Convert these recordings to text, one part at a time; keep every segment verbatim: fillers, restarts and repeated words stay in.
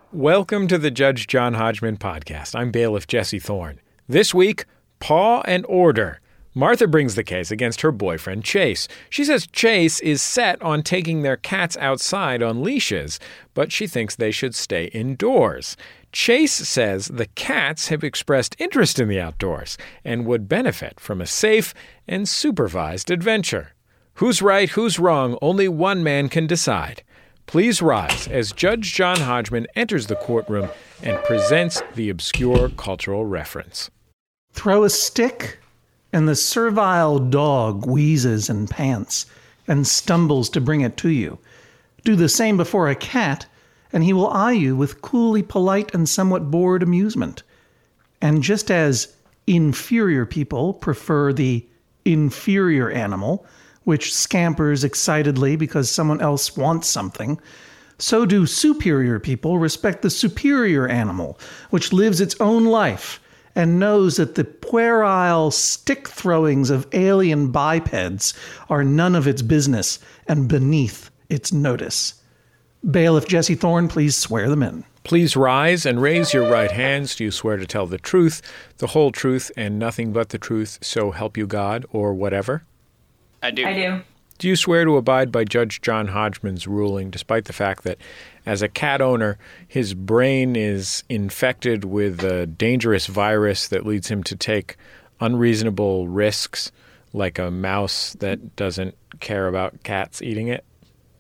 Welcome to the Judge John Hodgman podcast. I'm bailiff Jesse Thorne. This week, Paw and Order. Martha brings the case against her boyfriend, Chase. She says Chase is set on taking their cats outside on leashes, but she thinks they should stay indoors. Chase says the cats have expressed interest in the outdoors and would benefit from a safe and supervised adventure. Who's right, who's wrong, only one man can decide. Please rise as Judge John Hodgman enters the courtroom and presents the obscure cultural reference. Throw a stick, and the servile dog wheezes and pants and stumbles to bring it to you. Do the same before a cat, and he will eye you with coolly polite and somewhat bored amusement. And just as inferior people prefer the inferior animal, which scampers excitedly because someone else wants something, so do superior people respect the superior animal, which lives its own life and knows that the puerile stick-throwings of alien bipeds are none of its business and beneath its notice. Bailiff Jesse Thorne, please swear them in. Please rise and raise your right hands. Do you swear to tell the truth, the whole truth, and nothing but the truth, so help you God, or whatever? I do. I do. Do you swear to abide by Judge John Hodgman's ruling, despite the fact that, as a cat owner, his brain is infected with a dangerous virus that leads him to take unreasonable risks, like a mouse that doesn't care about cats eating it?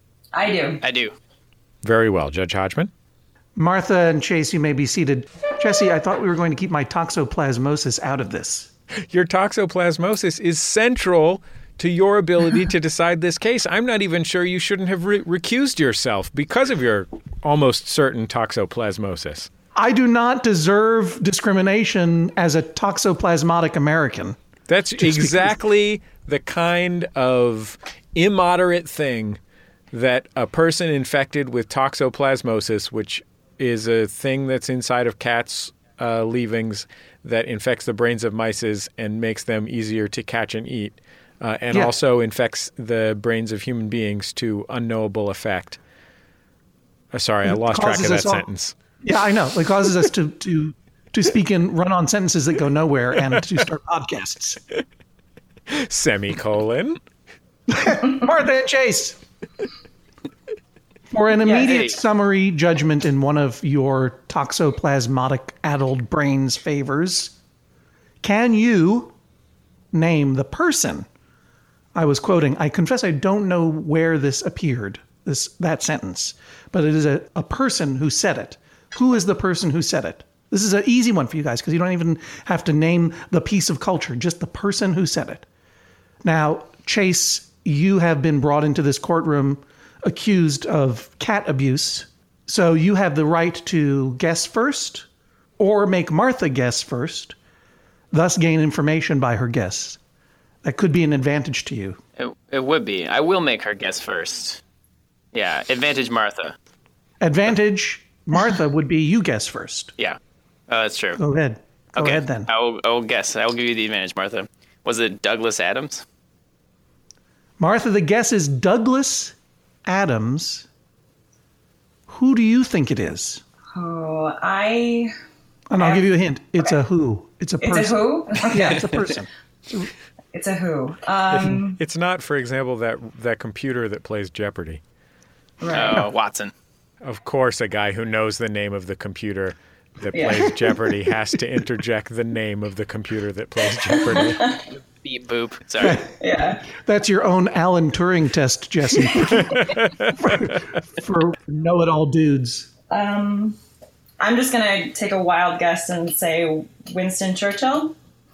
I do. I do. Very well. Judge Hodgman? Martha and Chase, you may be seated. Jesse, I thought we were going to keep my toxoplasmosis out of this. Your toxoplasmosis is central to your ability to decide this case. I'm not even sure you shouldn't have re- recused yourself because of your almost certain toxoplasmosis. I do not deserve discrimination as a toxoplasmatic American. That's exactly the kind of immoderate thing that a person infected with toxoplasmosis, which is a thing that's inside of cats' uh, leavings that infects the brains of mice and makes them easier to catch and eat, Uh, and yeah. also infects the brains of human beings to unknowable effect. Uh, sorry, I lost track of that all, sentence. Yeah, I know. It causes us to, to, to speak in run-on sentences that go nowhere and to start podcasts. Semicolon. Martha and Chase. For an immediate yeah, hey. summary judgment in one of your toxoplasmatic addled brain's favors, can you name the person? I was quoting, I confess I don't know where this appeared, this that sentence, but it is a, a person who said it. Who is the person who said it? This is an easy one for you guys because you don't even have to name the piece of culture, just the person who said it. Now, Chase, you have been brought into this courtroom accused of cat abuse, so you have the right to guess first or make Martha guess first, thus gain information by her guess. That could be an advantage to you. It, it would be. I will make her guess first. Yeah, advantage Martha. Advantage Martha would be you guess first. Yeah, uh, that's true. Go ahead. Go okay. ahead then. I will, I will guess. I will give you the advantage, Martha. Was it Douglas Adams? Martha, the guess is Douglas Adams. Who do you think it is? Oh, I... And I'll have... give you a hint. It's okay. a who. It's a person. It's a who? Okay. Yeah, it's a person. It's a who. Um, it's not, for example, that that computer that plays Jeopardy. right. Oh, No. Watson. Of course, a guy who knows the name of the computer that Yeah. plays Jeopardy has to interject the name of the computer that plays Jeopardy. Beep boop. Sorry. Yeah. That's your own Alan Turing test, Jesse. for for know-it-all dudes. Um, I'm just going to take a wild guess and say Winston Churchill.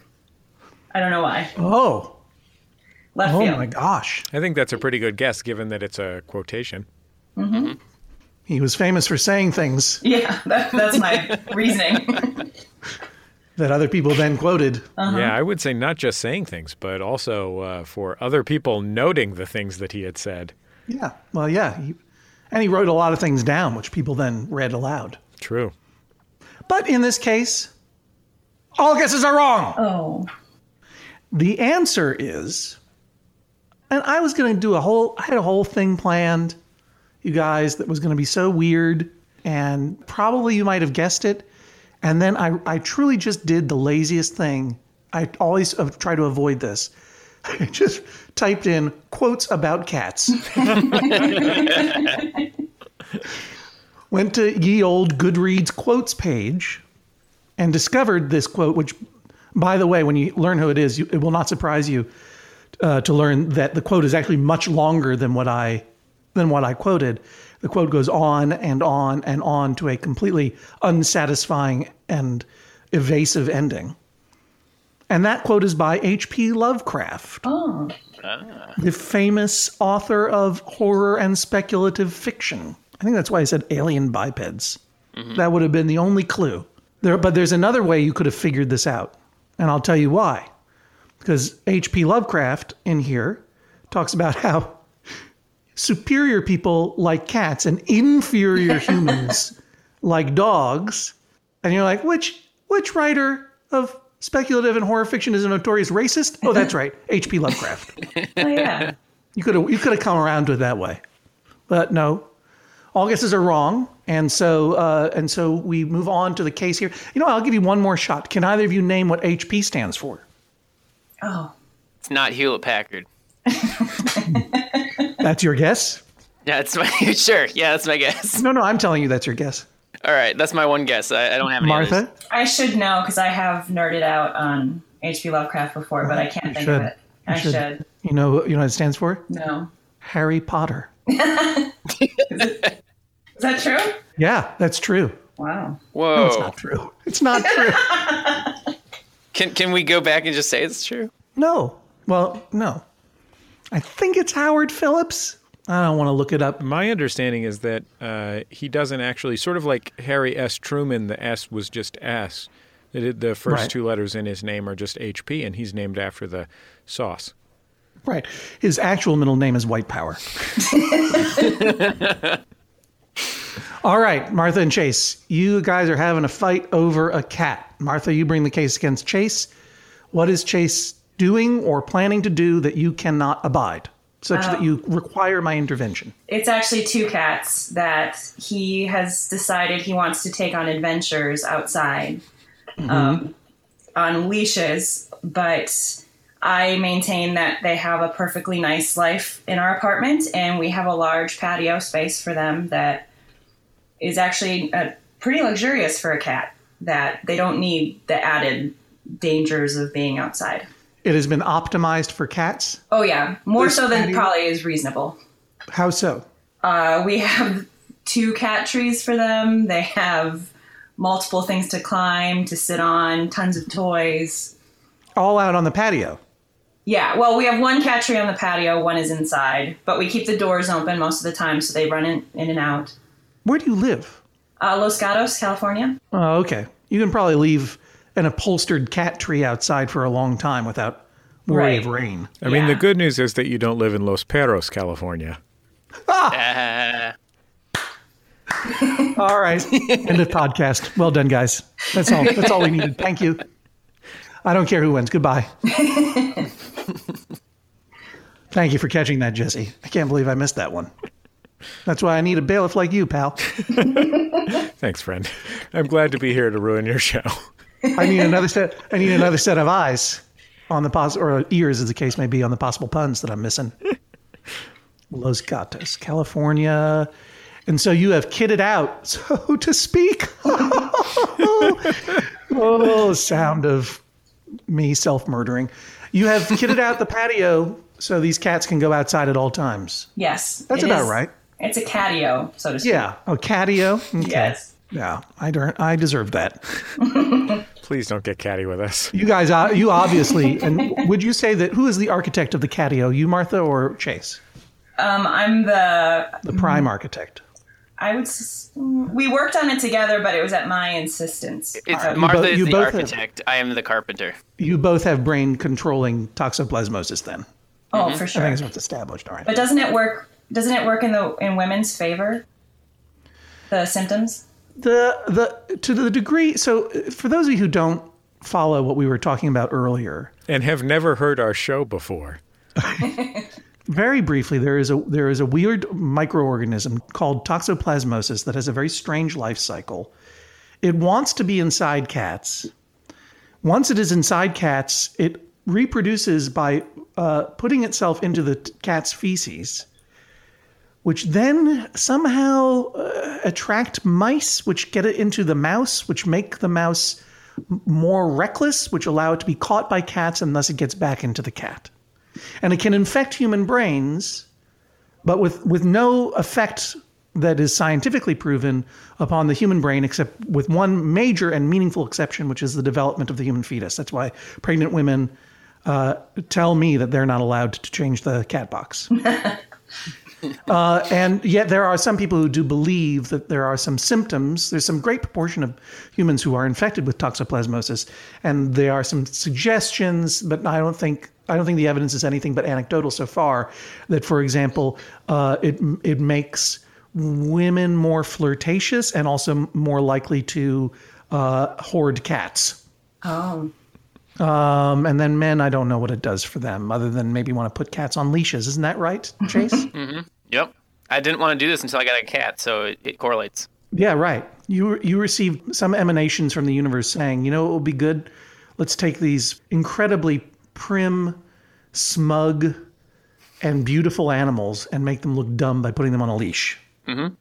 I don't know why. Oh. Left Oh, field. my gosh. I think that's a pretty good guess, given that it's a quotation. Mm-hmm. He was famous for saying things Yeah, that, that's my reasoning. that other people then quoted. Uh-huh. Yeah, I would say not just saying things, but also uh, for other people noting the things that he had said. Yeah. Well, yeah. He, and he wrote a lot of things down, which people then read aloud. True. But in this case, all guesses are wrong. Oh. The answer is, and I was going to do a whole, I had a whole thing planned, you guys, that was going to be so weird and probably you might have guessed it. And then I, I truly just did the laziest thing. I always uh, try to avoid this. I just typed in quotes about cats. Went to ye old Goodreads quotes page and discovered this quote, which, by the way, when you learn who it is, you, it will not surprise you uh, to learn that the quote is actually much longer than what I than what I quoted. The quote goes on and on and on to a completely unsatisfying and evasive ending. And that quote is by H P Lovecraft, Oh. the famous author of horror and speculative fiction. I think that's why I said alien bipeds. Mm-hmm. That would have been the only clue. There, but there's another way you could have figured this out. And I'll tell you why. Because H P Lovecraft in here talks about how superior people like cats and inferior humans like dogs. And you're like, which which writer of speculative and horror fiction is a notorious racist? Oh, that's right, H P Lovecraft. Oh, yeah. You could have you could have come around to it that way, but no, all guesses are wrong, and so uh, and so we move on to the case here. You know, I'll give you one more shot. Can either of you name what H P stands for? Oh. It's not Hewlett Packard. That's your guess? Yeah, that's my sure. Yeah, that's my guess. No, no, I'm telling you that's your guess. All right, that's my one guess. I, I don't have any Martha? others. I should know because I have nerded out on H P Lovecraft before, but I can't You think should. of it. I You should. should. You know, you know what it stands for? No. Harry Potter. Is that true? Yeah, that's true. Wow. Whoa! No, it's not true. It's not true. Can can we go back and just say it's true? No. Well, no. I think it's Howard Phillips. I don't want to look it up. My understanding is that uh, he doesn't actually, sort of like Harry S. Truman, the S was just S. That it- The first Right. two letters in his name are just H P, and he's named after the sauce. Right. His actual middle name is White Power. All right, Martha and Chase, you guys are having a fight over a cat. Martha, you bring the case against Chase. What is Chase doing or planning to do that you cannot abide, such that you require my intervention? It's actually two cats that he has decided he wants to take on adventures outside um, on leashes, but I maintain that they have a perfectly nice life in our apartment, and we have a large patio space for them that is actually uh, pretty luxurious for a cat, that they don't need the added dangers of being outside. It has been optimized for cats. Oh, yeah. More This so than patio- probably is reasonable. How so? Uh, we have two cat trees for them. They have multiple things to climb, to sit on, tons of toys. All out on the patio. Yeah, well, we have one cat tree on the patio, one is inside, but we keep the doors open most of the time so they run in, in and out. Where do you live? Uh, Los Gatos, California. Oh, okay. You can probably leave an upholstered cat tree outside for a long time without worry Right. of rain. I mean, the Yeah. good news is that you don't live in Los Perros, California. Uh, All right. End of podcast. Well done, guys. That's all. That's all we needed. Thank you. I don't care who wins. Goodbye. Thank you for catching that, Jesse. I can't believe I missed that one. That's why I need a bailiff like you, pal. Thanks, friend. I'm glad to be here to ruin your show. I need another set. I need another set of eyes on the pos or ears, as the case may be, on the possible puns that I'm missing. Los Gatos, California, and so you have kitted out, so to speak. Oh, sound of me self-murdering. You have kitted out the patio so these cats can go outside at all times. Yes. That's it about is- right. It's a catio, so to speak. Yeah. Oh, catio. Okay. Yes. Yeah, I der- I deserve that. Please don't get catty with us. You guys, uh, you obviously, and would you say that who is the architect of the catio? You, Martha, or Chase? Um, I'm the, The prime architect. I would, s- we worked on it together, but it was at my insistence. it's, right, you Martha both- is you the both have- architect. I am the carpenter. You both have brain controlling toxoplasmosis. Then Oh, for I sure. think it's what's established. All right. But doesn't it work? Doesn't it work in the in women's favor? The symptoms. The the to the degree. So for those of you who don't follow what we were talking about earlier, And have never heard our show before. Very briefly, there is a there is a weird microorganism called toxoplasmosis that has a very strange life cycle. It wants to be inside cats. Once it is inside cats, it reproduces by uh, putting itself into the t- cat's feces, which then somehow uh, attract mice, which get it into the mouse, which make the mouse m- more reckless, which allow it to be caught by cats, and thus it gets back into the cat. And it can infect human brains, but with, with no effect that is scientifically proven upon the human brain, except with one major and meaningful exception, which is the development of the human fetus. That's why pregnant women uh, tell me that they're not allowed to change the cat box. uh, and yet there are some people who do believe that there are some symptoms. There's some great proportion of humans who are infected with toxoplasmosis, and there are some suggestions, but I don't think I don't think the evidence is anything but anecdotal so far, that, for example, uh, it it makes women more flirtatious and also more likely to uh, hoard cats. Oh. Um, and then men, I don't know what it does for them, other than maybe want to put cats on leashes. Isn't that right, Chase? Mm-hmm. Yep. I didn't want to do this until I got a cat, so it, it correlates. Yeah, right. You you receive some emanations from the universe saying, you know, it will be good. Let's take these incredibly prim, smug, and beautiful animals and make them look dumb by putting them on a leash. Mm-hmm.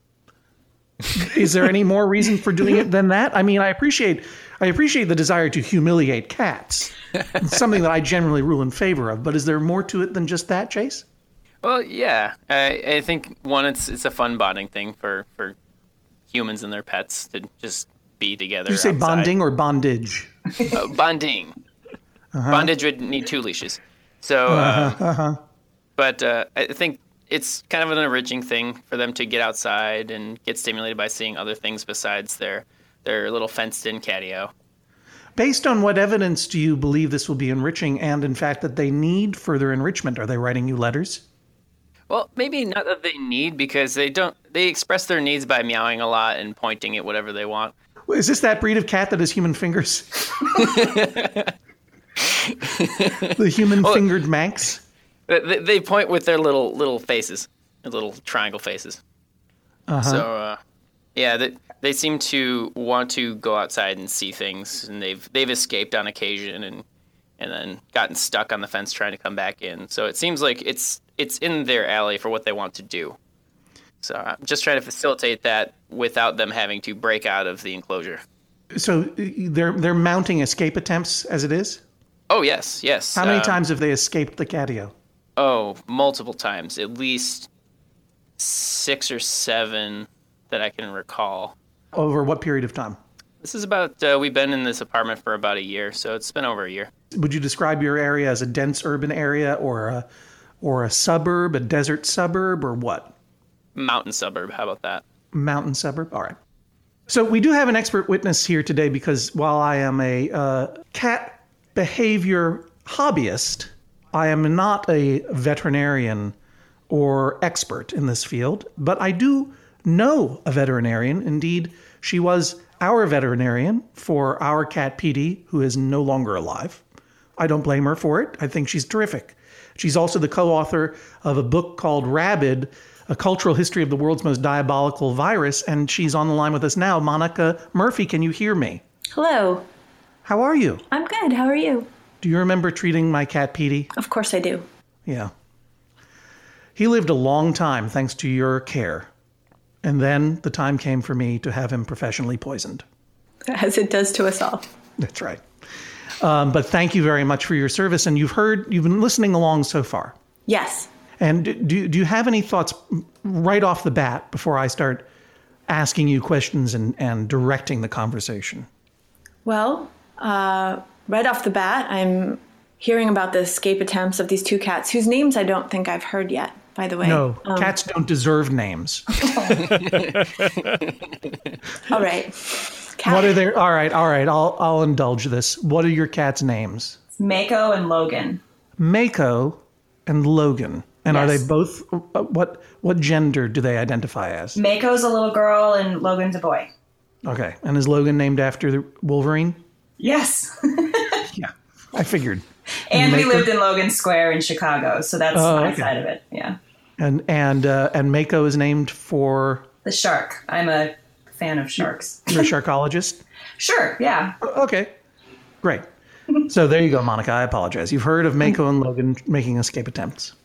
Is there any more reason for doing it than that? I mean, I appreciate I appreciate the desire to humiliate cats. It's something that I generally rule in favor of. But is there more to it than just that, Chase? Well, yeah. I, I think, one, it's it's a fun bonding thing for, for humans and their pets to just be together. Did you say outside. bonding or bondage? Uh, bonding. Uh-huh. Bondage would need two leashes. So, uh, uh-huh, uh-huh. But uh, I think it's kind of an enriching thing for them to get outside and get stimulated by seeing other things besides their their little fenced-in catio. Based on what evidence do you believe this will be enriching, and in fact that they need further enrichment? Are they writing you letters? Well, maybe not that they need, because they don't. They express their needs by meowing a lot and pointing at whatever they want. Is this that breed of cat that has human fingers? The human-fingered well, Manx? They, they point with their little little faces, their little triangle faces. Uh-huh. So, uh, yeah, they, they seem to want to go outside and see things, and they've they've escaped on occasion and and then gotten stuck on the fence trying to come back in. So it seems like it's it's in their alley for what they want to do. So I'm just trying to facilitate that without them having to break out of the enclosure. So they're they're mounting escape attempts as it is? Oh, yes, yes. How many um, times have they escaped the catio? Oh, multiple times. At least six or seven that I can recall. Over what period of time? This is about, uh, we've been in this apartment for about a year, so it's been over a year. Would you describe your area as a dense urban area or a, or a suburb, a desert suburb, or what? Mountain suburb, how about that? Mountain suburb, all right. So we do have an expert witness here today because while I am a uh, cat behavior hobbyist, I am not a veterinarian or expert in this field, but I do know a veterinarian. Indeed, she was our veterinarian for our cat Petey, who is no longer alive. I don't blame her for it. I think she's terrific. She's also the co-author of a book called Rabid, A Cultural History of the World's Most Diabolical Virus, and she's on the line with us now. Monica Murphy, can you hear me? Hello. How are you? I'm good. How are you? Do you remember treating my cat Petey? Of course I do. Yeah. He lived a long time thanks to your care. And then the time came for me to have him professionally poisoned. As it does to us all. That's right. Um, but thank you very much for your service. And you've heard, you've been listening along so far. Yes. And do, do you have any thoughts right off the bat before I start asking you questions and, and directing the conversation? Well, uh, right off the bat, I'm hearing about the escape attempts of these two cats, whose names I don't think I've heard yet, by the way. No, um, cats don't deserve names. All right. Cat. What are their? All right, all right. I'll I'll indulge this. What are your cats' names? Mako and Logan. Mako and Logan. And Yes. are they both? Uh, what what gender do they identify as? Mako's a little girl and Logan's a boy. Okay. And is Logan named after the Wolverine? Yes. Yeah. I figured. And Mako? we lived in Logan Square in Chicago, so that's Oh, my okay. side of it. Yeah. And and uh, and Mako is named for The shark. I'm a fan of sharks. you're a sharkologist. Sure. Yeah. Okay, great. So there you go, Monica. I apologize. You've heard of Mako and Logan making escape attempts.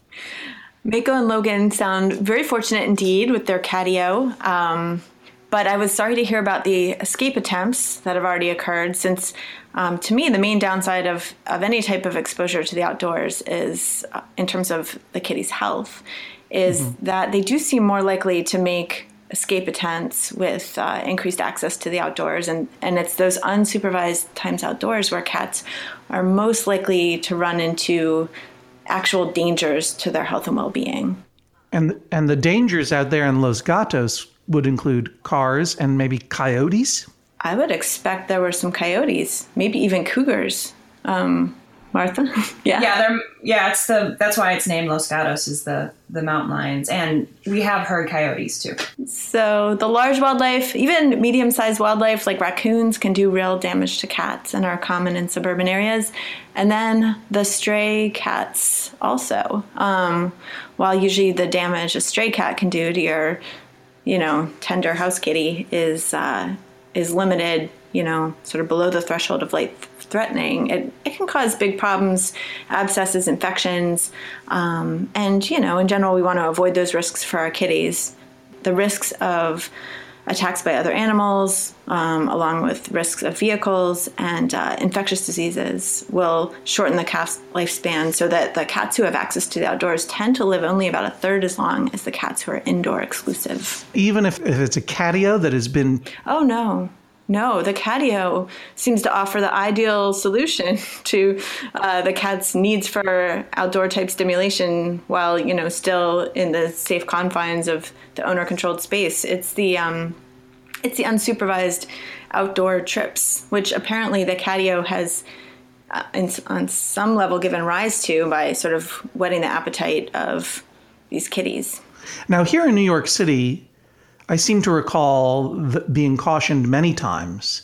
Mako and Logan sound very fortunate indeed with their catio. Um, but I was sorry to hear about the escape attempts that have already occurred, since um, to me, the main downside of, of any type of exposure to the outdoors is, uh, in terms of the kitty's health, is mm-hmm. that they do seem more likely to make escape attempts with uh, increased access to the outdoors. And, and it's those unsupervised times outdoors where cats are most likely to run into actual dangers to their health and well-being. And and the dangers out there in Los Gatos would include cars and maybe coyotes? I would expect there were some coyotes, maybe even cougars. Um, Martha? yeah. Yeah, they're yeah, it's the that's why it's named Los Gatos, is the the mountain lions, and we have heard coyotes too. So the large wildlife, even medium-sized wildlife like raccoons, can do real damage to cats and are common in suburban areas. And then the stray cats also. Um, while usually the damage a stray cat can do to your, you know, tender house kitty is uh, is limited, you know, sort of below the threshold of life threatening, it, it can cause big problems, abscesses, infections, um, and, you know, in general, we want to avoid those risks for our kitties. The risks of attacks by other animals, um, along with risks of vehicles and uh, infectious diseases, will shorten the cat's lifespan, so that the cats who have access to the outdoors tend to live only about a third as long as the cats who are indoor exclusive. Even if, if it's a catio that has been... Oh, no. No, the catio seems to offer the ideal solution to uh, the cat's needs for outdoor-type stimulation while, you know, still in the safe confines of the owner-controlled space. It's the um, it's the unsupervised outdoor trips, which apparently the catio has, uh, in, on some level, given rise to by sort of whetting the appetite of these kitties. Now, here in New York City, I seem to recall th- being cautioned many times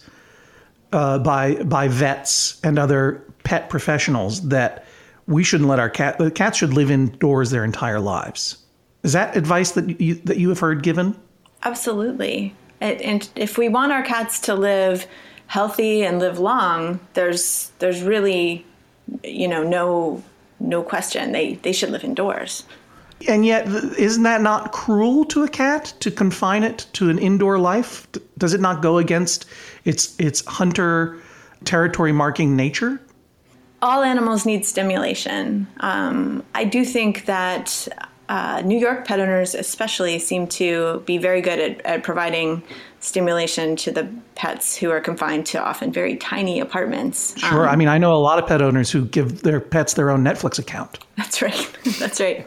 uh, by by vets and other pet professionals that we shouldn't let our cat the cats should live indoors their entire lives. Is that advice that you that you have heard given? Absolutely. And, and if we want our cats to live healthy and live long, there's there's really, you know, no no question. They they should live indoors. And yet, isn't that not cruel to a cat to confine it to an indoor life? Does it not go against its its hunter territory marking nature? All animals need stimulation. Um, I do think that uh, New York pet owners especially seem to be very good at, at providing stimulation to the pets who are confined to often very tiny apartments. Sure. Um, I mean, I know a lot of pet owners who give their pets their own Netflix account. That's right. That's right.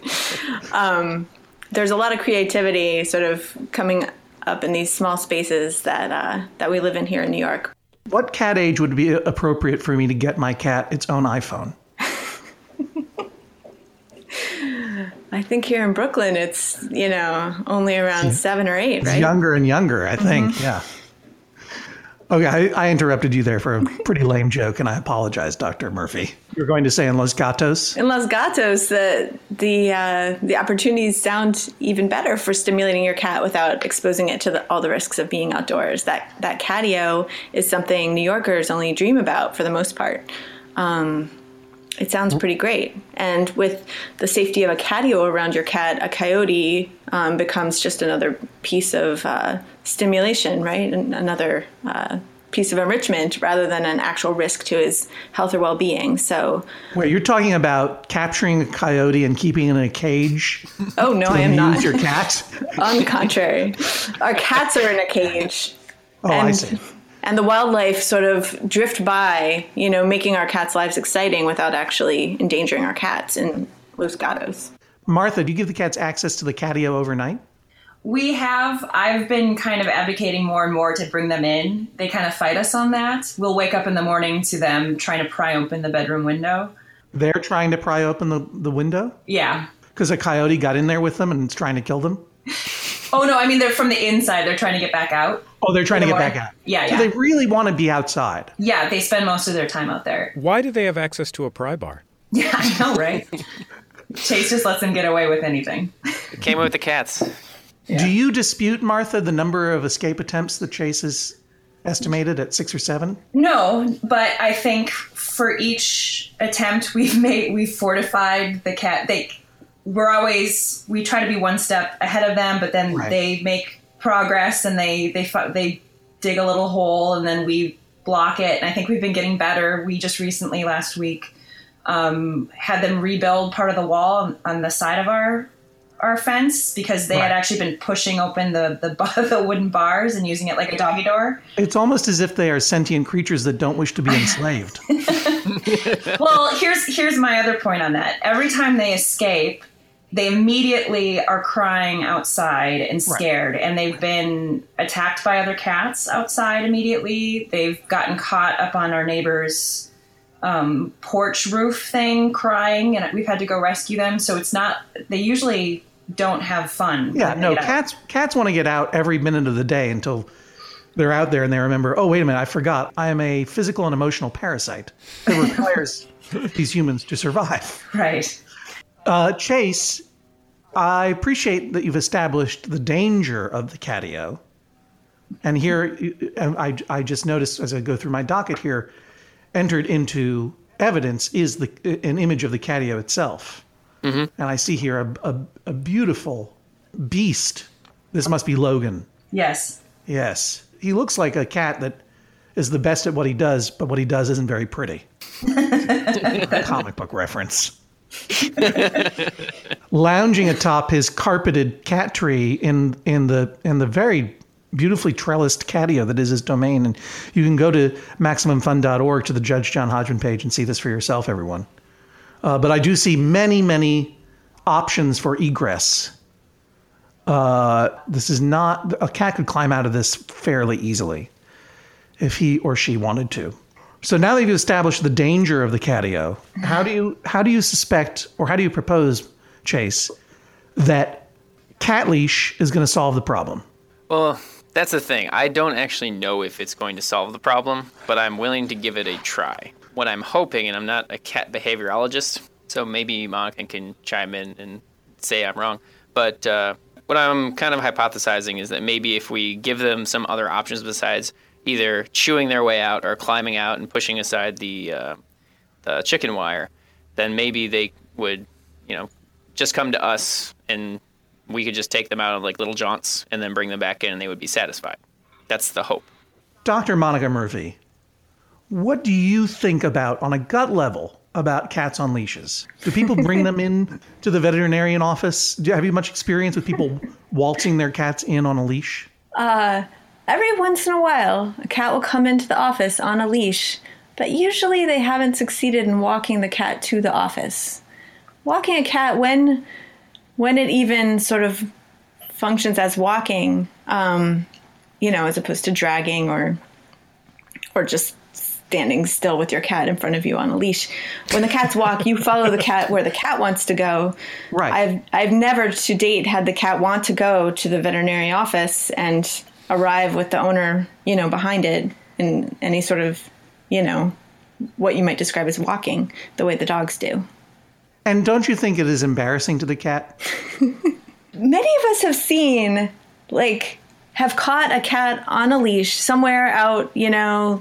Um, there's a lot of creativity sort of coming up in these small spaces that uh, that we live in here in New York. What cat age would be appropriate for me to get my cat its own iPhone? I think here in Brooklyn, it's, you know, only around seven or eight, It's right? younger and younger, I think. Mm-hmm. Yeah. Okay, I, I interrupted you there for a pretty lame joke, and I apologize, Doctor Murphy. You're going to say in Los Gatos? In Los Gatos, the the uh, the opportunities sound even better for stimulating your cat without exposing it to the, all the risks of being outdoors. That that catio is something New Yorkers only dream about for the most part. Um, it sounds pretty great. And with the safety of a catio around your cat, a coyote um, becomes just another piece of uh, stimulation, right? And another uh, piece of enrichment rather than an actual risk to his health or well-being. So, Wait, you're talking about capturing a coyote and keeping it in a cage? oh no, to I am amuse not. your cat? On the contrary, our cats are in a cage. Oh, and, I see. And the wildlife sort of drift by, you know, making our cats' lives exciting without actually endangering our cats in Los Gatos. Martha, do you give the cats access to the catio overnight? We have. I've been kind of advocating more and more to bring them in. They kind of fight us on that. We'll wake up in the morning to them trying to pry open the bedroom window. They're trying to pry open the, the window? Yeah. Because a coyote got in there with them and is trying to kill them? Oh, no, I mean, they're from the inside. They're trying to get back out. Oh, they're trying to get More- back out. Yeah, So yeah. they really want to be outside. Yeah, they spend most of their time out there. Why do they have access to a pry bar? Yeah, I know, right? Chase just lets them get away with anything. It came with the cats. Yeah. Do you dispute, Martha, the number of escape attempts that Chase is estimated at six or seven? No, but I think for each attempt we've made, we've fortified the cat. They, we're always, we try to be one step ahead of them, but then Right. they make progress and they, they, fu- they dig a little hole and then we block it. And I think we've been getting better. We just recently, last week, um, had them rebuild part of the wall on, on the side of our our fence because they had Right. actually been pushing open the, the the wooden bars and using it like a doggy door. It's almost as if they are sentient creatures that don't wish to be enslaved. Well, here's here's my other point on that. Every time they escape, they immediately are crying outside and scared, and they've been attacked by other cats outside immediately. They've gotten caught up on our neighbor's um, porch roof thing, crying, and we've had to go rescue them. So it's not. They usually don't have fun. Yeah, when they no, get out. cats cats want to get out every minute of the day until they're out there and they remember, oh, wait a minute, I forgot. I am a physical and emotional parasite that requires these humans to survive. Right. Uh, Chase, I appreciate that you've established the danger of the catio. And here, I, I just noticed as I go through my docket here, entered into evidence is the an image of the catio itself. Mm-hmm. And I see here a, a, a beautiful beast. This must be Logan. Yes. Yes. He looks like a cat that is the best at what he does, but what he does isn't very pretty. Comic book reference. Lounging atop his carpeted cat tree in in the in the very beautifully trellised catio that is his domain. And you can go to maximum fun dot org to the Judge John Hodgman page and see this for yourself, everyone. Uh, but I do see many, many options for egress. Uh, this is not, a cat could climb out of this fairly easily if he or she wanted to. So now that you've established the danger of the catio, how do you how do you suspect, or how do you propose, Chase, that cat leash is going to solve the problem? Well, that's the thing. I don't actually know if it's going to solve the problem, but I'm willing to give it a try. What I'm hoping, and I'm not a cat behaviorologist, so maybe Monica can chime in and say I'm wrong, but uh, what I'm kind of hypothesizing is that maybe if we give them some other options besides either chewing their way out or climbing out and pushing aside the uh, the chicken wire, then maybe they would, you know, just come to us and we could just take them out of like little jaunts and then bring them back in and they would be satisfied. That's the hope. Doctor Monica Murphy, what do you think about, on a gut level, about cats on leashes? Do people bring them in to the veterinarian office? Do, have you much experience with people waltzing their cats in on a leash? Uh, every once in a while, a cat will come into the office on a leash, but usually they haven't succeeded in walking the cat to the office. Walking a cat, when when it even sort of functions as walking, um, you know, as opposed to dragging or or just standing still with your cat in front of you on a leash. When the cats walk, you follow the cat where the cat wants to go. Right. I've I've never to date had the cat want to go to the veterinary office and arrive with the owner, you know, behind it in any sort of, you know, what you might describe as walking, the way the dogs do. And don't you think it is embarrassing to the cat? Many of us have seen, like, have caught a cat on a leash somewhere out, you know,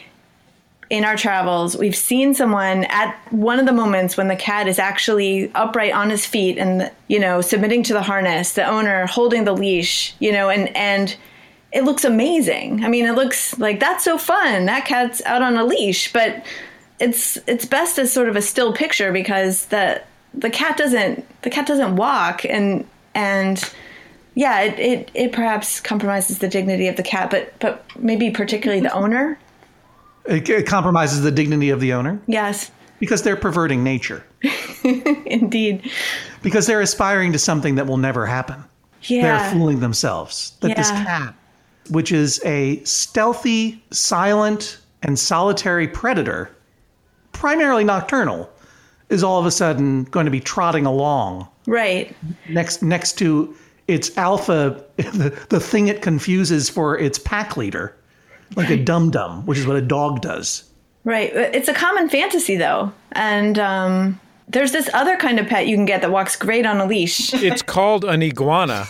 in our travels. We've seen someone at one of the moments when the cat is actually upright on his feet and, you know, submitting to the harness, the owner holding the leash, you know, and, and it looks amazing. I mean, it looks like that's so fun. That cat's out on a leash, but it's it's best as sort of a still picture because the the cat doesn't the cat doesn't walk and and yeah, it, it, it perhaps compromises the dignity of the cat, but but maybe particularly the owner. It, it compromises the dignity of the owner? Yes. Because they're perverting nature. Indeed. Because they're aspiring to something that will never happen. Yeah. They're fooling themselves. That this Yeah. cat, which is a stealthy, silent, and solitary predator, primarily nocturnal, is all of a sudden going to be trotting along Right. next next to its alpha, the, the thing it confuses for its pack leader, like a dum-dum, which is what a dog does. Right. It's a common fantasy, though. And um, there's this other kind of pet you can get that walks great on a leash. It's called an iguana.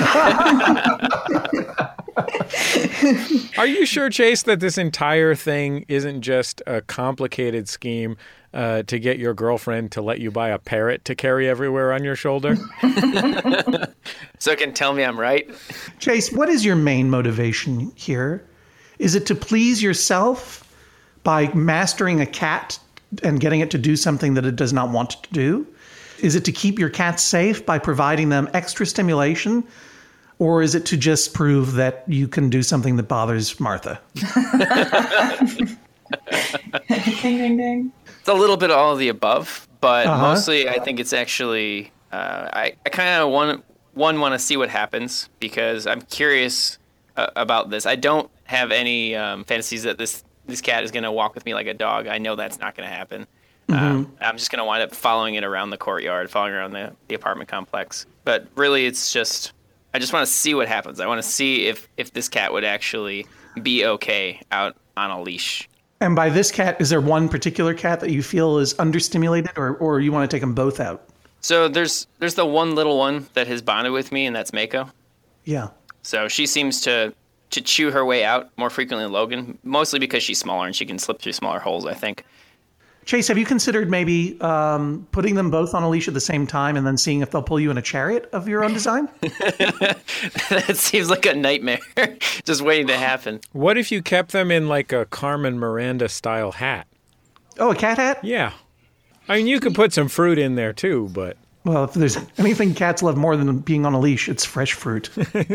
Are you sure, Chase, that this entire thing isn't just a complicated scheme uh, to get your girlfriend to let you buy a parrot to carry everywhere on your shoulder? So it can tell me I'm right? Chase, what is your main motivation here? Is it to please yourself by mastering a cat and getting it to do something that it does not want to do? Is it to keep your cats safe by providing them extra stimulation? Or is it to just prove that you can do something that bothers Martha? Ding, ding, ding. It's a little bit of all of the above, but Uh-huh. mostly I think it's actually, uh, I, I kind of want, one, want to see what happens because I'm curious uh, about this. I don't have any um, fantasies that this, this cat is going to walk with me like a dog. I know that's not going to happen. Mm-hmm. Um, I'm just going to wind up following it around the courtyard, following around the, the apartment complex. But really, it's just, I just want to see what happens. I want to see if, if this cat would actually be okay out on a leash. And by this cat, is there one particular cat that you feel is understimulated, or, or you want to take them both out? So there's there's the one little one that has bonded with me, and that's Mako. Yeah. So she seems to, to chew her way out more frequently than Logan, mostly because she's smaller and she can slip through smaller holes, I think. Chase, have you considered maybe um, putting them both on a leash at the same time and then seeing if they'll pull you in a chariot of your own design? That seems like a nightmare, just waiting to happen. What if you kept them in like a Carmen Miranda-style hat? Oh, a cat hat? Yeah. I mean, you could put some fruit in there too, but... Well, if there's anything cats love more than being on a leash, it's fresh fruit.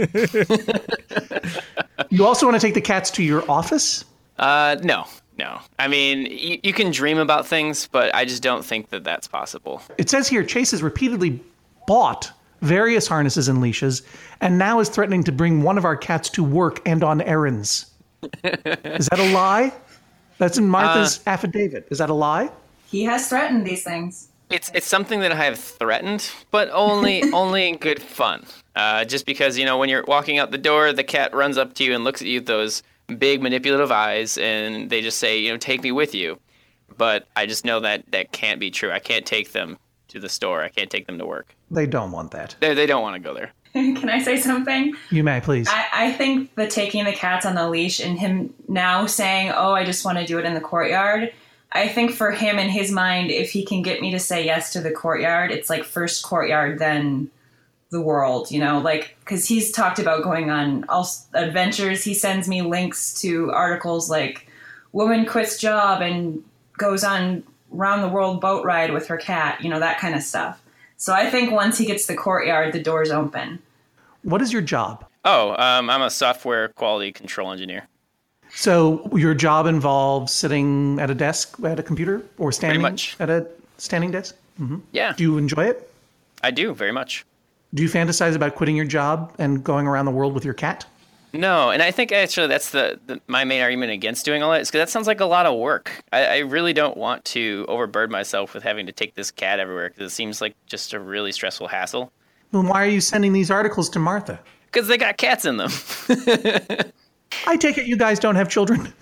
You also want to take the cats to your office? Uh, no, no. I mean, you, you can dream about things, but I just don't think that that's possible. It says here Chase has repeatedly bought various harnesses and leashes and now is threatening to bring one of our cats to work and on errands. Is that a lie? That's in Martha's uh, affidavit. Is that a lie? He has threatened these things. It's it's something that I have threatened, but only only in good fun. Uh, just because, you know, when you're walking out the door, the cat runs up to you and looks at you with those big manipulative eyes, and they just say, you know, take me with you. But I just know that that can't be true. I can't take them to the store. I can't take them to work. They don't want that. They they don't want to go there. Can I say something? You may, please. I, I think the taking the cats on the leash and him now saying, oh, I just want to do it in the courtyard. I think for him in his mind, if he can get me to say yes to the courtyard, it's like first courtyard, then the world, you know, like, because he's talked about going on all adventures. He sends me links to articles like woman quits job and goes on round the world boat ride with her cat, you know, that kind of stuff. So I think once he gets to the courtyard, the door's open. What is your job? Oh, um, I'm a software quality control engineer. So your job involves sitting at a desk at a computer or standing much. at a standing desk? Mm-hmm. Yeah. Do you enjoy it? I do, very much. Do you fantasize about quitting your job and going around the world with your cat? No, and I think actually that's the, the my main argument against doing all that is because that sounds like a lot of work. I, I really don't want to overburden myself with having to take this cat everywhere because it seems like just a really stressful hassle. Then why are you sending these articles to Martha? Because they got cats in them. I take it you guys don't have children.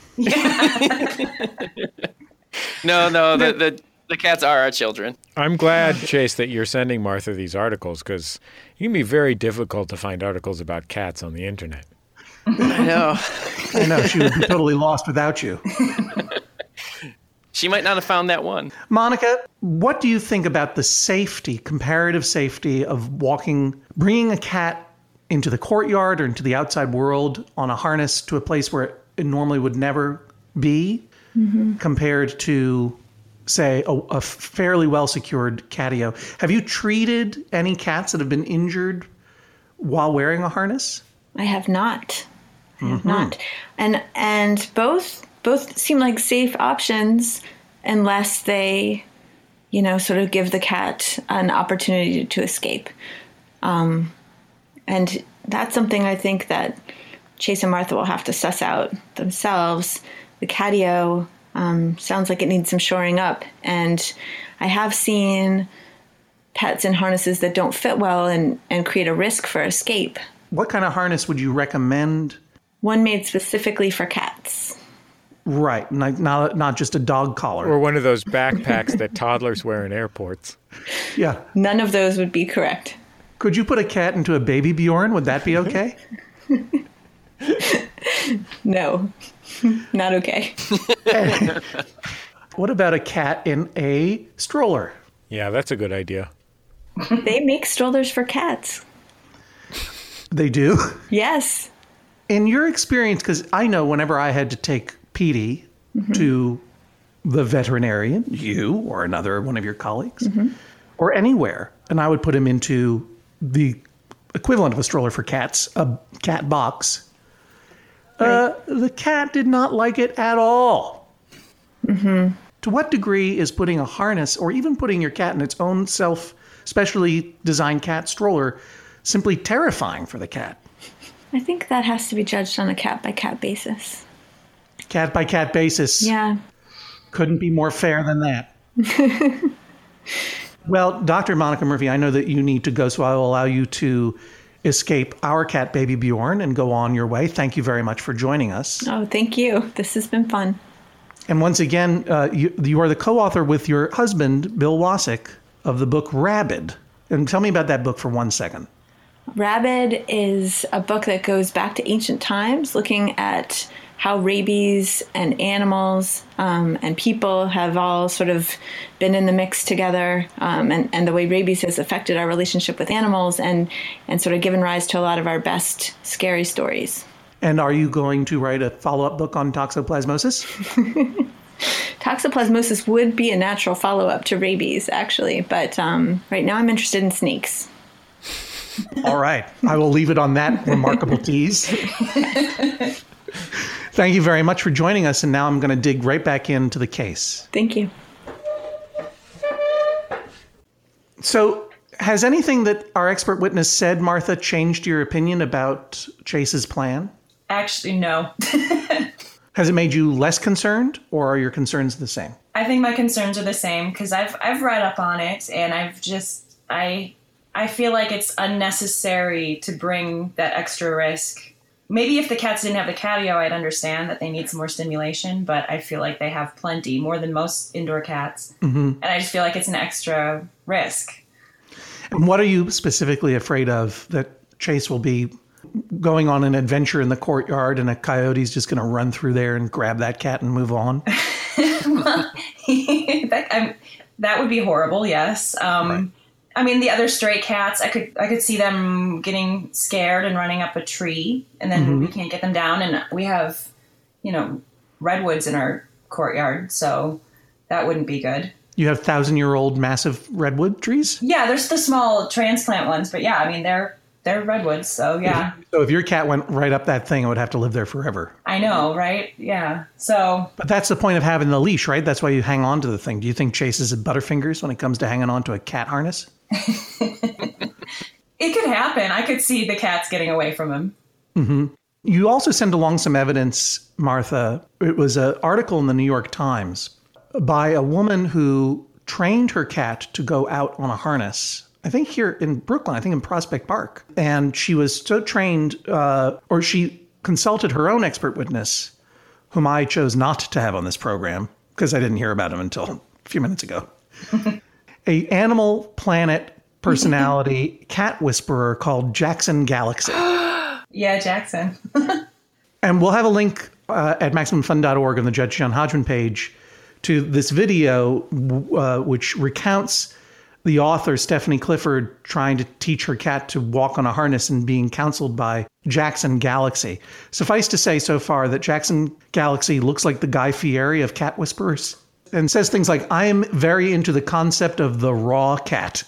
no, no, the, the the cats are our children. I'm glad, Chase, that you're sending Martha these articles because it can be very difficult to find articles about cats on the internet. I know. I know. She would be totally lost without you. She might not have found that one. Monica, what do you think about the safety, comparative safety of walking, bringing a cat into the courtyard or into the outside world on a harness to a place where it normally would never be, mm-hmm. compared to, say, a, a fairly well-secured catio? Have you treated any cats that have been injured while wearing a harness? I have not. I have mm-hmm. not. And and both both seem like safe options unless they, you know, sort of give the cat an opportunity to escape. Um, and that's something I think that Chase and Martha will have to suss out themselves. The catio um, sounds like it needs some shoring up. And I have seen pets in harnesses that don't fit well and, and create a risk for escape. What kind of harness would you recommend? One made specifically for cats. Right, not, not, not just a dog collar. Or one of those backpacks that toddlers wear in airports. Yeah. None of those would be correct. Could you put a cat into a baby Bjorn? Would that be okay? No, not okay. What about a cat in a stroller? Yeah, that's a good idea. They make strollers for cats. They do? Yes. In your experience, because I know whenever I had to take Petey mm-hmm. to the veterinarian, you or another one of your colleagues, mm-hmm. or anywhere, and I would put him into the equivalent of a stroller for cats, a cat box, right. uh, the cat did not like it at all. Mm-hmm. To what degree is putting a harness or even putting your cat in its own self specially designed cat stroller simply terrifying for the cat? I think that has to be judged on a cat-by-cat basis. Cat-by-cat basis. Yeah. Couldn't be more fair than that. Well, Doctor Monica Murphy, I know that you need to go, so I will allow you to escape our cat baby Bjorn and go on your way. Thank you very much for joining us. Oh, thank you. This has been fun. And once again, uh, you, you are the co-author with your husband, Bill Wasick, of the book Rabid. And tell me about that book for one second. Rabid is a book that goes back to ancient times, looking at how rabies and animals um, and people have all sort of been in the mix together, um, and, and the way rabies has affected our relationship with animals and, and sort of given rise to a lot of our best scary stories. And are you going to write a follow-up book on toxoplasmosis? Toxoplasmosis would be a natural follow-up to rabies, actually, but um, right now I'm interested in snakes. All right. I will leave it on that remarkable tease. Thank you very much for joining us, and now I'm going to dig right back into the case. Thank you. So, has anything that our expert witness said, Martha, changed your opinion about Chase's plan? Actually, no. Has it made you less concerned, or are your concerns the same? I think my concerns are the same because I've I've read up on it, and I've just I I feel like it's unnecessary to bring that extra risk. Maybe if the cats didn't have the catio, I'd understand that they need some more stimulation, but I feel like they have plenty, more than most indoor cats, mm-hmm. and I just feel like it's an extra risk. And what are you specifically afraid of that Chase will be going on an adventure in the courtyard and a coyote's just going to run through there and grab that cat and move on? Well, that, I'm, that would be horrible, yes. Um, right. I mean, the other stray cats, I could I could see them getting scared and running up a tree, and then mm-hmm. we can't get them down. And we have, you know, redwoods in our courtyard, so that wouldn't be good. You have thousand-year-old massive redwood trees? Yeah, there's the small transplant ones, but yeah, I mean, they're they're redwoods, so yeah. So if your cat went right up that thing, it would have to live there forever. I know, right? Yeah, so... But that's the point of having the leash, right? That's why you hang on to the thing. Do you think Chase is at Butterfingers when it comes to hanging on to a cat harness? It could happen. I could see the cats getting away from him. Mm-hmm. You also sent along some evidence, Martha. It was an article in the New York Times by a woman who trained her cat to go out on a harness, I think here in Brooklyn, I think in Prospect Park. And she was so trained, uh, or she consulted her own expert witness, whom I chose not to have on this program because I didn't hear about him until a few minutes ago. A Animal Planet personality cat whisperer called Jackson Galaxy. Yeah, Jackson. And we'll have a link uh, at maximum fun dot org on the Judge John Hodgman page to this video, uh, which recounts the author, Stephanie Clifford, trying to teach her cat to walk on a harness and being counseled by Jackson Galaxy. Suffice to say so far that Jackson Galaxy looks like the Guy Fieri of cat whisperers and says things like, I am very into the concept of the raw cat.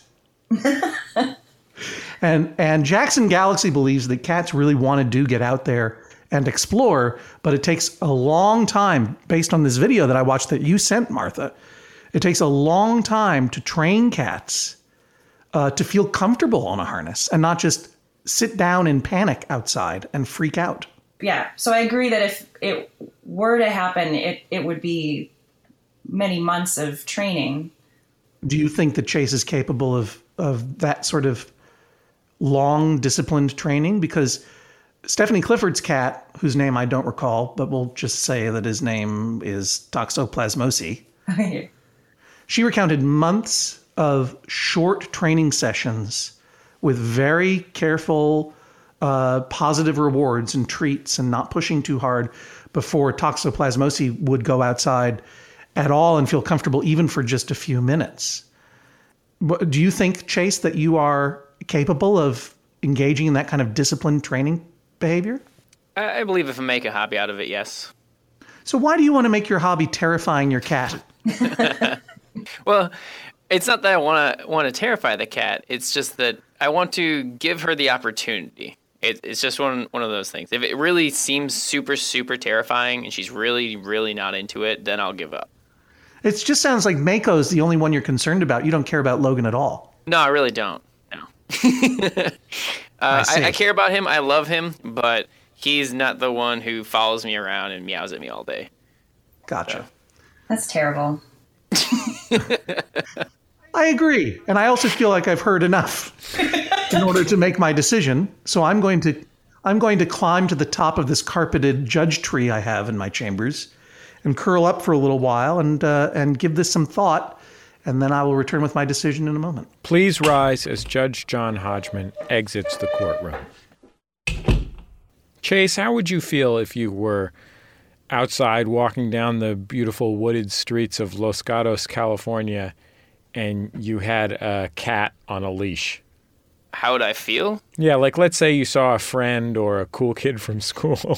and and Jackson Galaxy believes that cats really want to do get out there and explore, but it takes a long time, based on this video that I watched that you sent, Martha. It takes a long time to train cats uh, to feel comfortable on a harness and not just sit down in panic outside and freak out. Yeah, so I agree that if it were to happen, it, it would be many months of training. Do you think that Chase is capable of of that sort of long disciplined training? Because Stephanie Clifford's cat, whose name I don't recall, but we'll just say that his name is Toxoplasmosis. She recounted months of short training sessions with very careful, uh, positive rewards and treats and not pushing too hard before Toxoplasmosis would go outside at all and feel comfortable even for just a few minutes. Do you think, Chase, that you are capable of engaging in that kind of disciplined training behavior? I believe if I make a hobby out of it, yes. So why do you want to make your hobby terrifying your cat? Well, it's not that I want to want to terrify the cat. It's just that I want to give her the opportunity. It, it's just one one of those things. If it really seems super, super terrifying and she's really, really not into it, then I'll give up. It just sounds like Mako's the only one you're concerned about. You don't care about Logan at all. No, I really don't. No. uh, I, I, I care about him. I love him, but he's not the one who follows me around and meows at me all day. Gotcha. So. That's terrible. I agree. And I also feel like I've heard enough in order to make my decision. So I'm going to I'm going to climb to the top of this carpeted judge tree I have in my chambers and curl up for a little while and uh, and give this some thought. And then I will return with my decision in a moment. Please rise as Judge John Hodgman exits the courtroom. Chase, how would you feel if you were outside walking down the beautiful wooded streets of Los Gatos, California, and you had a cat on a leash? How would I feel? Yeah, like let's say you saw a friend or a cool kid from school.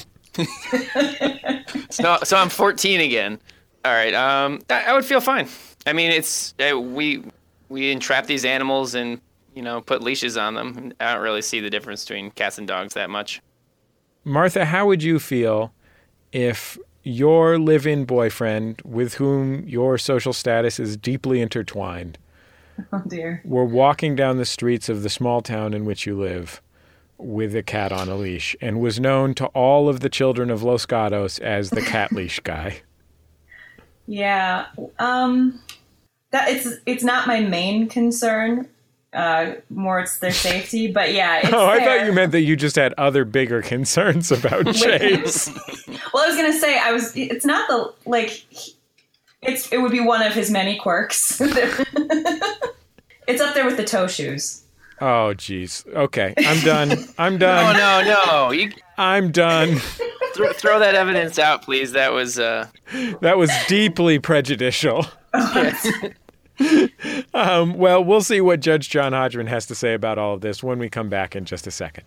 so, so I'm fourteen again. All right, um, I, I would feel fine. I mean, it's uh, we we entrap these animals and you know put leashes on them. I don't really see the difference between cats and dogs that much. Martha, how would you feel if your live-in boyfriend, with whom your social status is deeply intertwined, oh dear, were walking down the streets of the small town in which you live with a cat on a leash and was known to all of the children of Los Gatos as the cat leash guy? Yeah, um, that it's it's not my main concern. Uh, more it's their safety, but yeah. It's oh, I there. thought you meant that you just had other bigger concerns about Chase. Well, I was gonna say I was. It's not the like. It's it would be one of his many quirks. It's up there with the toe shoes. Oh, geez. Okay, I'm done. I'm done. No, no, no. You, I'm done. throw, throw that evidence out, please. That was uh... that was deeply prejudicial. um, well, we'll see what Judge John Hodgman has to say about all of this when we come back in just a second.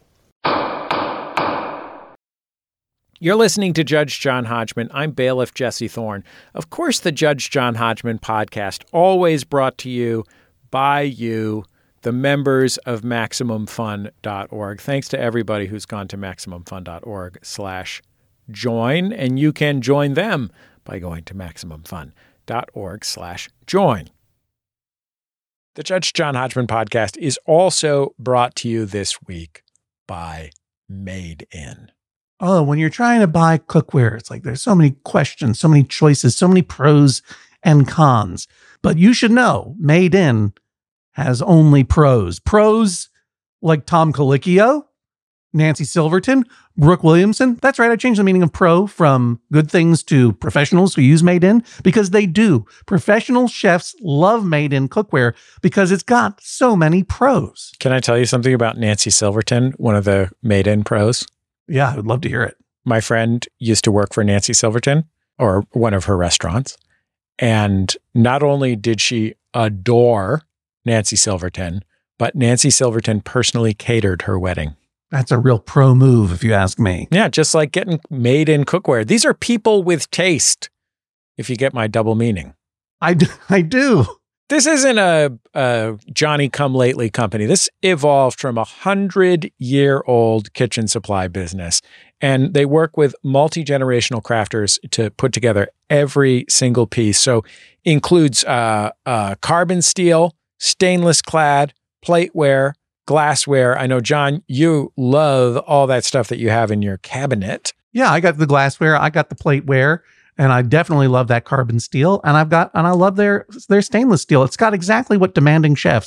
You're listening to Judge John Hodgman. I'm bailiff Jesse Thorne. Of course, the Judge John Hodgman podcast, always brought to you by you, the members of Maximum Fun dot org. Thanks to everybody who's gone to Maximum Fun dot org slash join, and you can join them by going to Maximum Fun dot org slash join. The Judge John Hodgman podcast is also brought to you this week by Made In. Oh, when you're trying to buy cookware, it's like there's so many questions, so many choices, so many pros and cons. But you should know, Made In has only pros. Pros like Tom Colicchio, Nancy Silverton, Brooke Williamson. That's right, I changed the meaning of pro from good things to professionals who use Made In, because they do. Professional chefs love Made In cookware because it's got so many pros. Can I tell you something about Nancy Silverton, one of the Made In pros? Yeah, I would love to hear it. My friend used to work for Nancy Silverton, or one of her restaurants. And not only did she adore Nancy Silverton, but Nancy Silverton personally catered her wedding. That's a real pro move, if you ask me. Yeah, just like getting Made In cookware. These are people with taste, if you get my double meaning. I do. I do. This isn't a, a Johnny-come-lately company. This evolved from a hundred-year-old kitchen supply business, and they work with multi-generational crafters to put together every single piece. So includes uh, uh, carbon steel, stainless clad, plateware, glassware. I know, John, you love all that stuff that you have in your cabinet. Yeah, I got the glassware. I got the plateware. And I definitely love that carbon steel. And I've got, and I love their, their stainless steel. It's got exactly what demanding chefs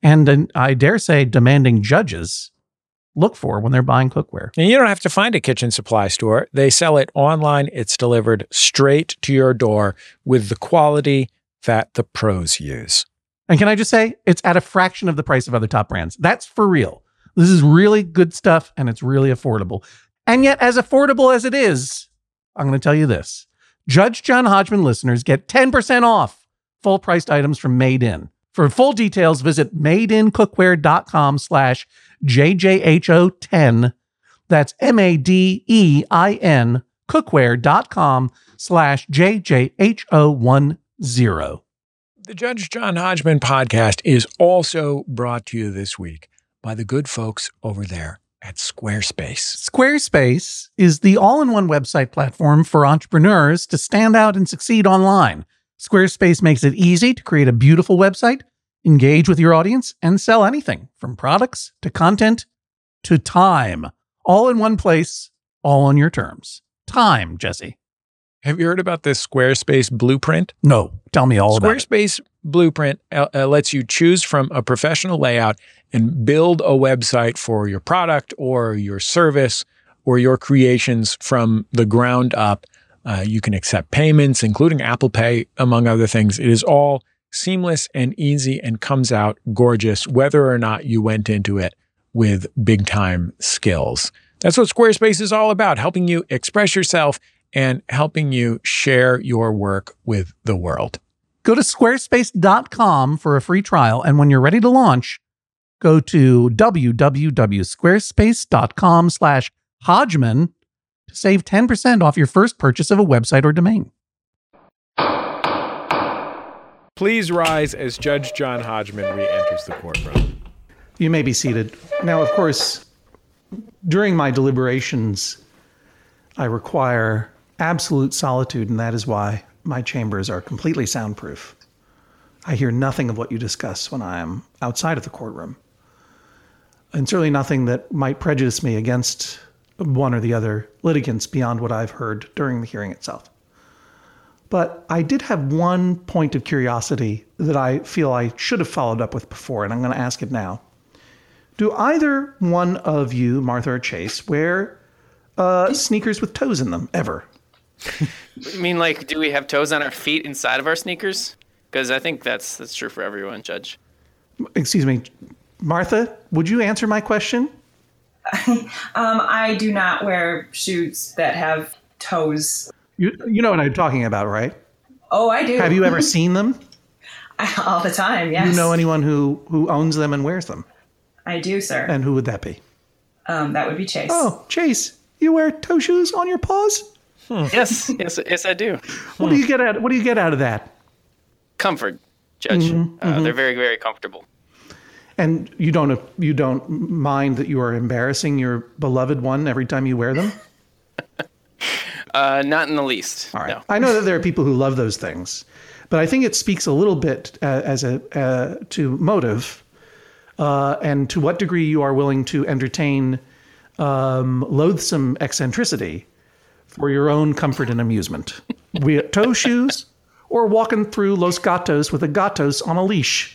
and uh, I dare say demanding judges look for when they're buying cookware. And you don't have to find a kitchen supply store. They sell it online. It's delivered straight to your door with the quality that the pros use. And can I just say, it's at a fraction of the price of other top brands. That's for real. This is really good stuff, and it's really affordable. And yet, as affordable as it is, I'm going to tell you this. Judge John Hodgman listeners get ten percent off full-priced items from Made In. For full details, visit madeincookware.com slash JJHO10. That's M-A-D-E-I-N cookware.com slash JJHO10. The Judge John Hodgman podcast is also brought to you this week by the good folks over there at Squarespace. Squarespace is the all-in-one website platform for entrepreneurs to stand out and succeed online. Squarespace makes it easy to create a beautiful website, engage with your audience, and sell anything from products to content to time. All in one place, all on your terms. Time, Jesse. Have you heard about this Squarespace blueprint? No. Tell me all about it. Squarespace blueprint uh, uh, lets you choose from a professional layout and build a website for your product or your service or your creations from the ground up. Uh, you can accept payments, including Apple Pay, among other things. It is all seamless and easy and comes out gorgeous, whether or not you went into it with big time skills. That's what Squarespace is all about, helping you express yourself and helping you share your work with the world. Go to squarespace dot com for a free trial, and when you're ready to launch, go to www.squarespace.com slash Hodgman to save ten percent off your first purchase of a website or domain. Please rise as Judge John Hodgman re-enters the courtroom. You may be seated. Now, of course, during my deliberations, I require absolute solitude, and that is why my chambers are completely soundproof. I hear nothing of what you discuss when I am outside of the courtroom, and certainly nothing that might prejudice me against one or the other litigants beyond what I've heard during the hearing itself. But I did have one point of curiosity that I feel I should have followed up with before, and I'm going to ask it now. Do either one of you, Martha or Chase, wear uh, sneakers with toes in them, ever? You mean, like, do we have toes on our feet inside of our sneakers? Because I think that's that's true for everyone, Judge. Excuse me, Martha, would you answer my question? um, I do not wear shoes that have toes. You you know what I'm talking about, right? Oh, I do. Have you ever seen them? All the time, yes. You know anyone who, who owns them and wears them? I do, sir. And who would that be? Um, that would be Chase. Oh, Chase, you wear toe shoes on your paws? Hmm. Yes, yes, yes, I do. What do you get out? What do you get out of that? Comfort, Judge. Mm-hmm, uh, mm-hmm. They're very, very comfortable. And you don't you don't mind that you are embarrassing your beloved one every time you wear them? uh, not in the least. All right. No. I know that there are people who love those things, but I think it speaks a little bit uh, as a uh, to motive uh, and to what degree you are willing to entertain um, loathsome eccentricity for your own comfort and amusement. We toe shoes or walking through Los Gatos with a gatos on a leash.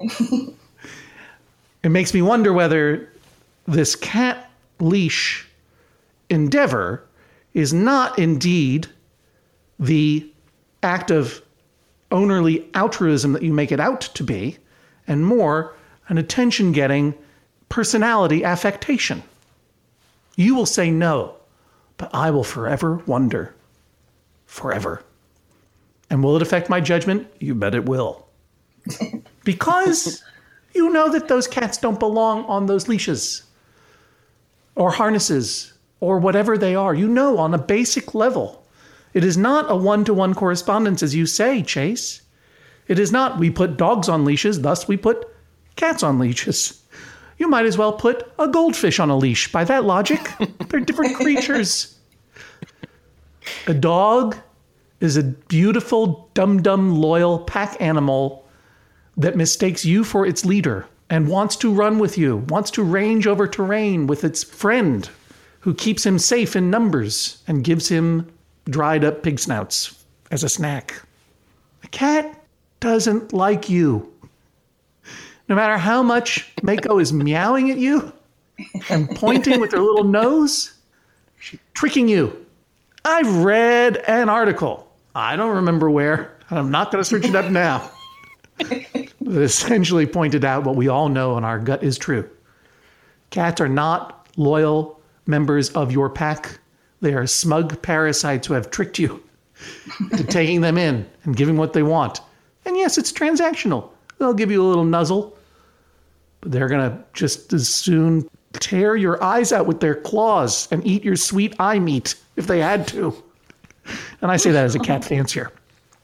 It makes me wonder whether this cat leash endeavor is not indeed the act of ownerly altruism that you make it out to be, and more an attention-getting personality affectation. You will say no, but I will forever wonder. Forever. And will it affect my judgment? You bet it will. Because you know that those cats don't belong on those leashes or harnesses or whatever they are. You know on a basic level. It is not a one-to-one correspondence, as you say, Chase. It is not we put dogs on leashes, thus we put cats on leashes. You might as well put a goldfish on a leash. By that logic, they're different creatures. A dog is a beautiful, dum-dum, loyal pack animal that mistakes you for its leader and wants to run with you, wants to range over terrain with its friend who keeps him safe in numbers and gives him dried up pig snouts as a snack. A cat doesn't like you. No matter how much Mako is meowing at you and pointing with her little nose, she's tricking you. I've read an article. I don't remember where. I'm not going to search it up now. That essentially pointed out what we all know and our gut is true. Cats are not loyal members of your pack. They are smug parasites who have tricked you into taking them in and giving what they want. And yes, it's transactional. They'll give you a little nuzzle, but they're going to just as soon tear your eyes out with their claws and eat your sweet eye meat if they had to. And I say that as a cat fancier.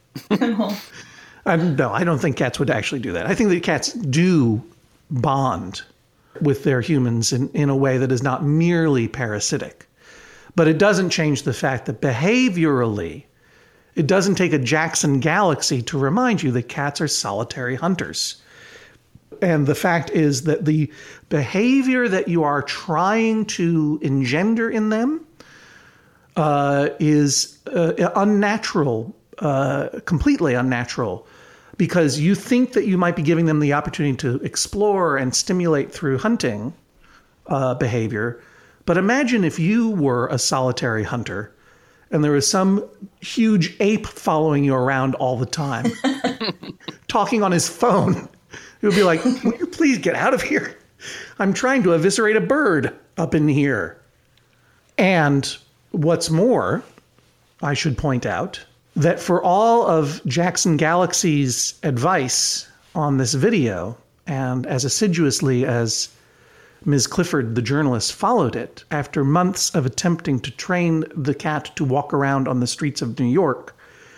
I, no, I don't think cats would actually do that. I think that cats do bond with their humans in, in a way that is not merely parasitic. But it doesn't change the fact that behaviorally, it doesn't take a Jackson Galaxy to remind you that cats are solitary hunters. And the fact is that the behavior that you are trying to engender in them uh, is uh, unnatural, uh, completely unnatural, because you think that you might be giving them the opportunity to explore and stimulate through hunting uh, behavior. But imagine if you were a solitary hunter and there was some huge ape following you around all the time, talking on his phone. It would be like, will you please get out of here? I'm trying to eviscerate a bird up in here. And what's more, I should point out that for all of Jackson Galaxy's advice on this video, and as assiduously as Miz Clifford, the journalist, followed it, after months of attempting to train the cat to walk around on the streets of New York,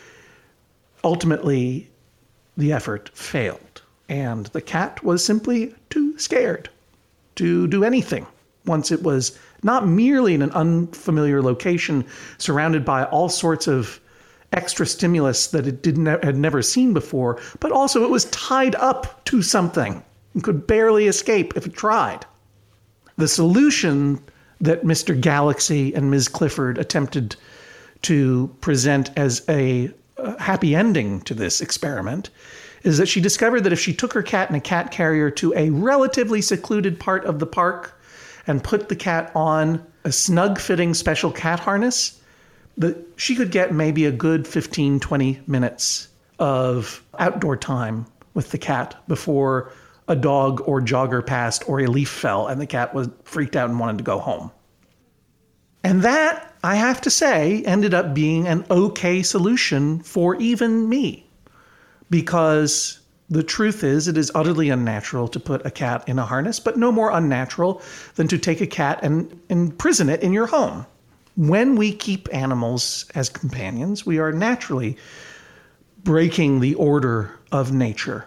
ultimately the effort failed. And the cat was simply too scared to do anything once it was not merely in an unfamiliar location surrounded by all sorts of extra stimulus that it didn't had never seen before, but also it was tied up to something and could barely escape if it tried. The solution that Mister Galaxy and Miz Clifford attempted to present as a happy ending to this experiment is that she discovered that if she took her cat in a cat carrier to a relatively secluded part of the park and put the cat on a snug-fitting special cat harness, that she could get maybe a good fifteen, twenty minutes of outdoor time with the cat before a dog or jogger passed or a leaf fell and the cat was freaked out and wanted to go home. And that, I have to say, ended up being an okay solution for even me. Because the truth is, it is utterly unnatural to put a cat in a harness, but no more unnatural than to take a cat and imprison it in your home. When we keep animals as companions, we are naturally breaking the order of nature.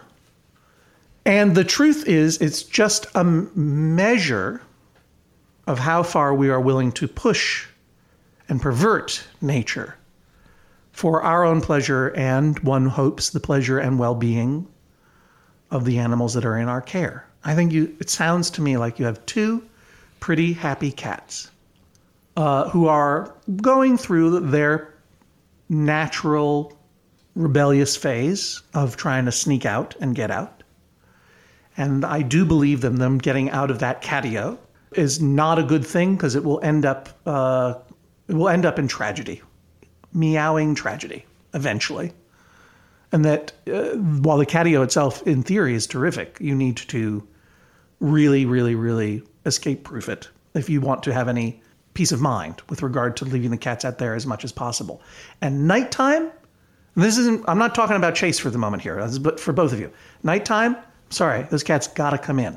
And the truth is, it's just a measure of how far we are willing to push and pervert nature for our own pleasure and, one hopes, the pleasure and well-being of the animals that are in our care. I think you. It sounds to me like you have two pretty happy cats uh, who are going through their natural rebellious phase of trying to sneak out and get out. And I do believe them, them getting out of that catio is not a good thing because it will end up uh, it will end up in tragedy. Meowing tragedy, eventually. And that uh, while the catio itself, in theory, is terrific, you need to really, really, really escape-proof it if you want to have any peace of mind with regard to leaving the cats out there as much as possible. And nighttime, this isn't, I'm not talking about Chase for the moment here, but for both of you. Nighttime, sorry, those cats gotta come in.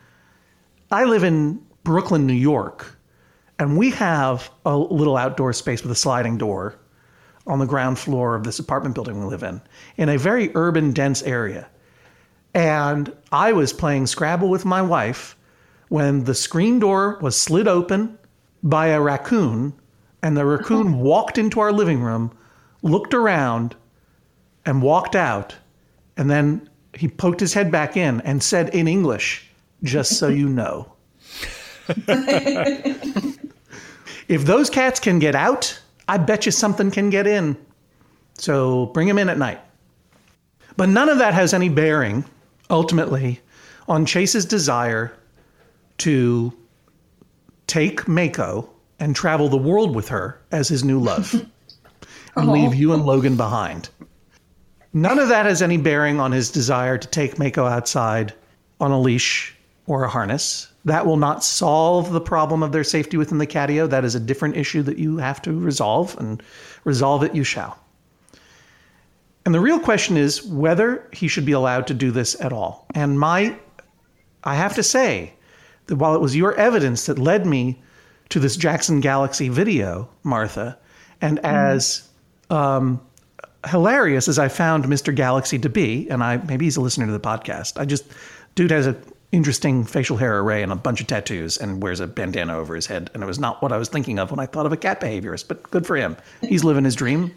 I live in Brooklyn, New York, and we have a little outdoor space with a sliding door on the ground floor of this apartment building we live in, in a very urban, dense area. And I was playing Scrabble with my wife when the screen door was slid open by a raccoon, and the raccoon walked into our living room, looked around, and walked out. And then he poked his head back in and said in English, "Just so you know." If those cats can get out, I bet you something can get in. So bring them in at night. But none of that has any bearing, ultimately, on Chase's desire to take Mako and travel the world with her as his new love and leave you and Logan behind. None of that has any bearing on his desire to take Mako outside on a leash or a harness. That will not solve the problem of their safety within the catio. That is a different issue that you have to resolve, and resolve it you shall. And the real question is whether he should be allowed to do this at all. And my, I have to say that while it was your evidence that led me to this Jackson Galaxy video, Martha, and as um, hilarious as I found Mister Galaxy to be, and I maybe he's a listener to the podcast, I just, dude has a interesting facial hair array and a bunch of tattoos and wears a bandana over his head. And it was not what I was thinking of when I thought of a cat behaviorist, but good for him. He's living his dream.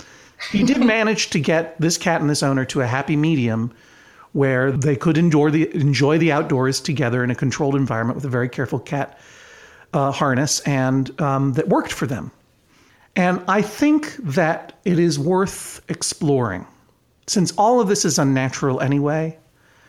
He did manage to get this cat and this owner to a happy medium where they could enjoy the, enjoy the outdoors together in a controlled environment with a very careful cat uh, harness, and um, that worked for them. And I think that it is worth exploring. Since all of this is unnatural anyway,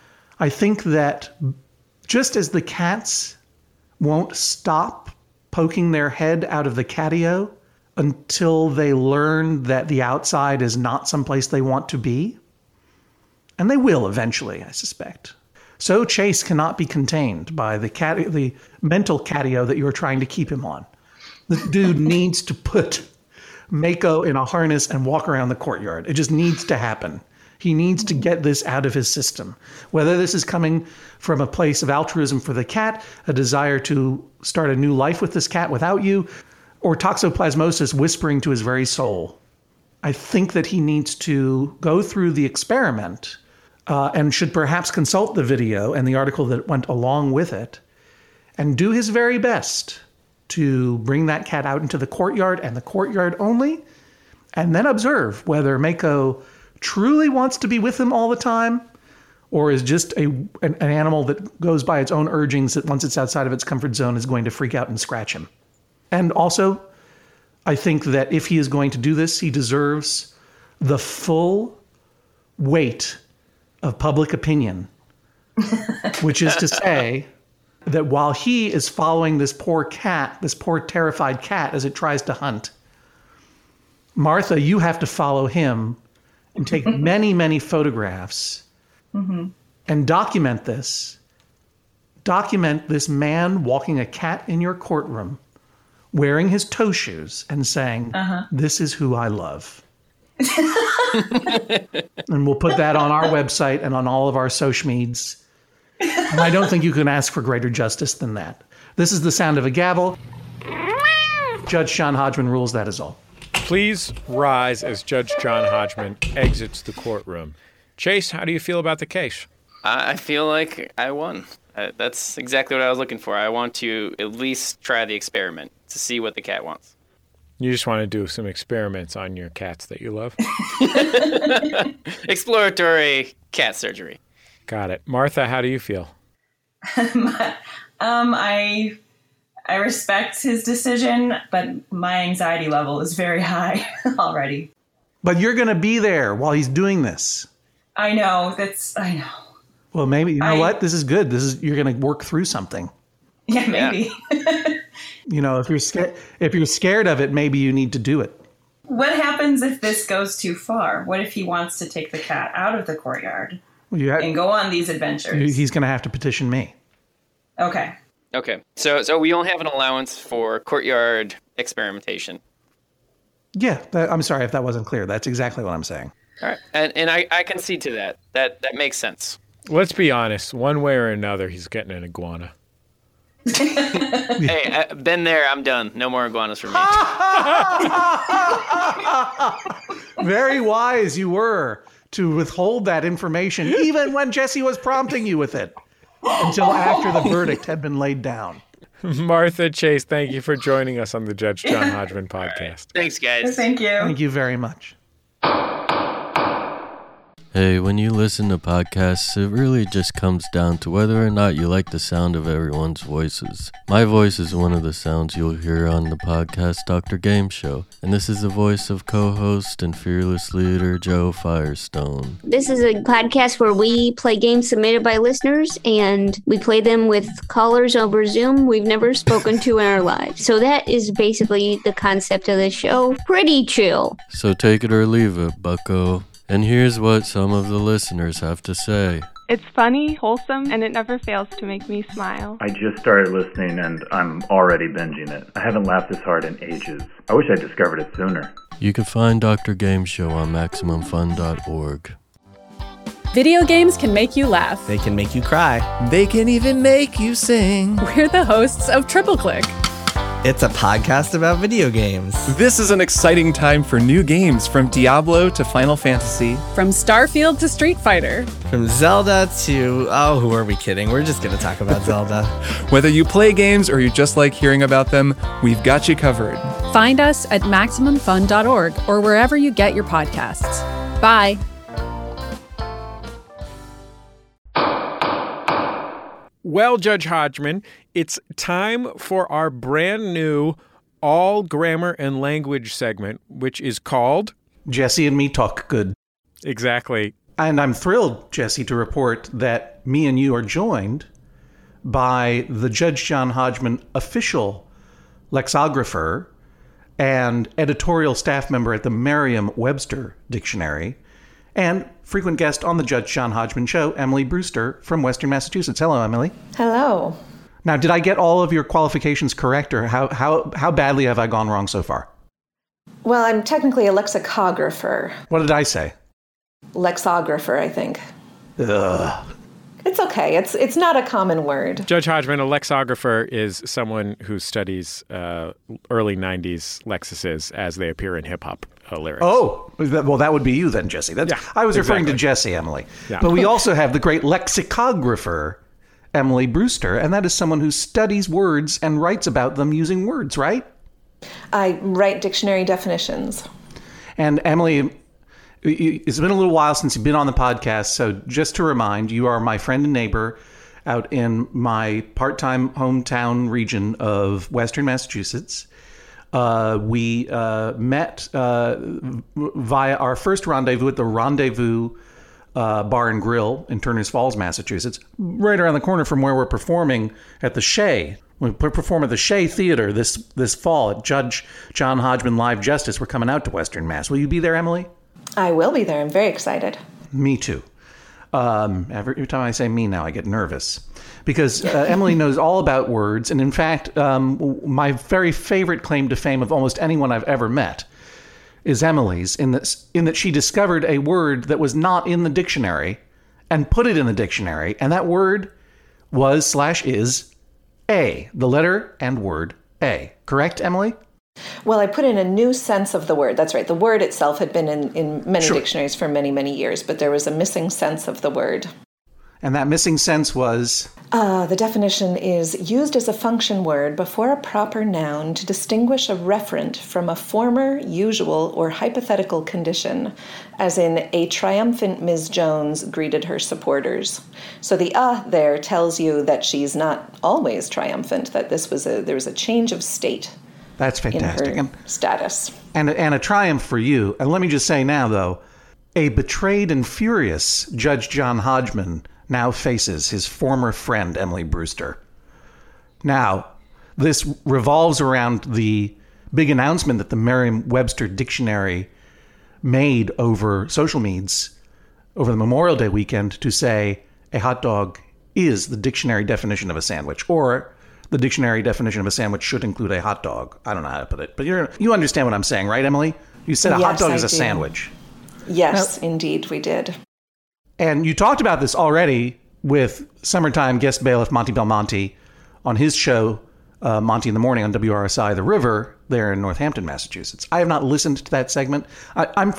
I think that just as the cats won't stop poking their head out of the catio until they learn that the outside is not someplace they want to be, and they will eventually, I suspect, so Chase cannot be contained by the cat, the mental catio that you're trying to keep him on. The dude needs to put Mako in a harness and walk around the courtyard. It just needs to happen. He needs to get this out of his system. Whether this is coming from a place of altruism for the cat, a desire to start a new life with this cat without you, or toxoplasmosis whispering to his very soul. I think that he needs to go through the experiment uh, and should perhaps consult the video and the article that went along with it and do his very best to bring that cat out into the courtyard and the courtyard only, and then observe whether Mako truly wants to be with him all the time, or is just a an, an animal that goes by its own urgings that once it's outside of its comfort zone is going to freak out and scratch him. And also, I think that if he is going to do this, he deserves the full weight of public opinion, which is to say that while he is following this poor cat, this poor terrified cat as it tries to hunt, Martha, you have to follow him and take many, many photographs mm-hmm. and document this. Document this man walking a cat in your courtroom, wearing his toe shoes and saying, uh-huh. "This is who I love." And we'll put that on our website and on all of our social medias. And I don't think you can ask for greater justice than that. This is the sound of a gavel. Judge John Hodgman rules, that is all. Please rise as Judge John Hodgman exits the courtroom. Chase, how do you feel about the case? I feel like I won. Uh, that's exactly what I was looking for. I want to at least try the experiment to see what the cat wants. You just want to do some experiments on your cats that you love? Exploratory cat surgery. Got it. Martha, how do you feel? um, I... I respect his decision, but my anxiety level is very high already. But you're going to be there while he's doing this. I know. That's, I know. Well, maybe, you know I, what? This is good. This is, you're going to work through something. Yeah, maybe. Yeah. You know, if you're scared, if you're scared of it, maybe you need to do it. What happens if this goes too far? What if he wants to take the cat out of the courtyard well, you have, and go on these adventures? He's going to have to petition me. Okay. Okay, so so we don't have an allowance for courtyard experimentation. Yeah, that, I'm sorry if that wasn't clear. That's exactly what I'm saying. All right, and and I, I concede to that. That that makes sense. Let's be honest. One way or another, he's getting an iguana. Hey, I, been there. I'm done. No more iguanas for me. Very wise you were to withhold that information, even when Jesse was prompting you with it. Until after the verdict had been laid down. Martha, Chase, thank you for joining us on the Judge John Hodgman podcast. Right. Thanks, guys. Thank you. Thank you very much. Hey, when you listen to podcasts, it really just comes down to whether or not you like the sound of everyone's voices. My voice is one of the sounds you'll hear on the podcast Doctor Game Show, and this is the voice of co-host and fearless leader Joe Firestone. This is a podcast where we play games submitted by listeners, and we play them with callers over Zoom we've never spoken to in our lives. So that is basically the concept of the show. Pretty chill. So take it or leave it, bucko. And here's what some of the listeners have to say. It's funny, wholesome, and it never fails to make me smile. I just started listening and I'm already binging it. I haven't laughed this hard in ages. I wish I discovered it sooner. You can find Doctor Game Show on Maximum Fun dot org. Video games can make you laugh. They can make you cry. They can even make you sing. We're the hosts of Triple Click. It's a podcast about video games. This is an exciting time for new games, from Diablo to Final Fantasy. From Starfield to Street Fighter. From Zelda to, oh, who are we kidding? We're just going to talk about Zelda. Whether you play games or you just like hearing about them, we've got you covered. Find us at Maximum Fun dot org or wherever you get your podcasts. Bye. Well, Judge Hodgman, it's time for our brand new all grammar and language segment, which is called Jesse and Me Talk Good. Exactly. And I'm thrilled, Jesse, to report that me and you are joined by the Judge John Hodgman official lexicographer and editorial staff member at the Merriam-Webster Dictionary, and frequent guest on the Judge John Hodgman Show, Emily Brewster from Western Massachusetts. Hello, Emily. Hello. Now, did I get all of your qualifications correct, or how how how badly have I gone wrong so far? Well, I'm technically a lexicographer. What did I say? Lexographer, I think. Ugh. It's okay. It's it's not a common word. Judge Hodgman, a lexicographer is someone who studies uh, early nineties lexises as they appear in hip-hop uh, lyrics. Oh, well, that would be you then, Jesse. That's, yeah, I was exactly. referring to Jesse, Emily. Yeah. But we also have the great lexicographer, Emily Brewster, and that is someone who studies words and writes about them using words, right? I write dictionary definitions. And Emily, it's been a little while since you've been on the podcast, so just to remind, you are my friend and neighbor out in my part-time hometown region of Western Massachusetts. Uh, we uh, met uh, via our first rendezvous at the Rendezvous uh, Bar and Grill in Turners Falls, Massachusetts, right around the corner from where we're performing at the Shea. We perform at the Shea Theater this this fall at Judge John Hodgman Live Justice. We're coming out to Western Mass. Will you be there, Emily? I will be there. I'm very excited. Me too. Um, every, every time I say me now, I get nervous. Because uh, Emily knows all about words. And in fact, um, my very favorite claim to fame of almost anyone I've ever met is Emily's, in that, in that she discovered a word that was not in the dictionary and put it in the dictionary. And that word was slash is a, the letter and word A. Correct, Emily? Well, I put in a new sense of the word. That's right. The word itself had been in, in many Sure. dictionaries for many, many years, but there was a missing sense of the word. And that missing sense was? Uh, the definition is used as a function word before a proper noun to distinguish a referent from a former, usual, or hypothetical condition, as in a triumphant Miz Jones greeted her supporters. So the uh there tells you that she's not always triumphant, that this was a there was a change of state. That's fantastic. In her status. And, and a triumph for you. And let me just say now, though, a betrayed and furious Judge John Hodgman now faces his former friend, Emily Brewster. Now, this revolves around the big announcement that the Merriam-Webster Dictionary made over social medias over the Memorial Day weekend to say a hot dog is the dictionary definition of a sandwich, or the dictionary definition of a sandwich should include a hot dog. I don't know how to put it, but you're, you understand what I'm saying, right, Emily? You said a yes, hot dog I is a do. sandwich. Yes, now, indeed, we did. And you talked about this already with summertime guest bailiff Monty Belmonte on his show, uh, Monty in the Morning on W R S I The River, there in Northampton, Massachusetts. I have not listened to that segment. I, I'm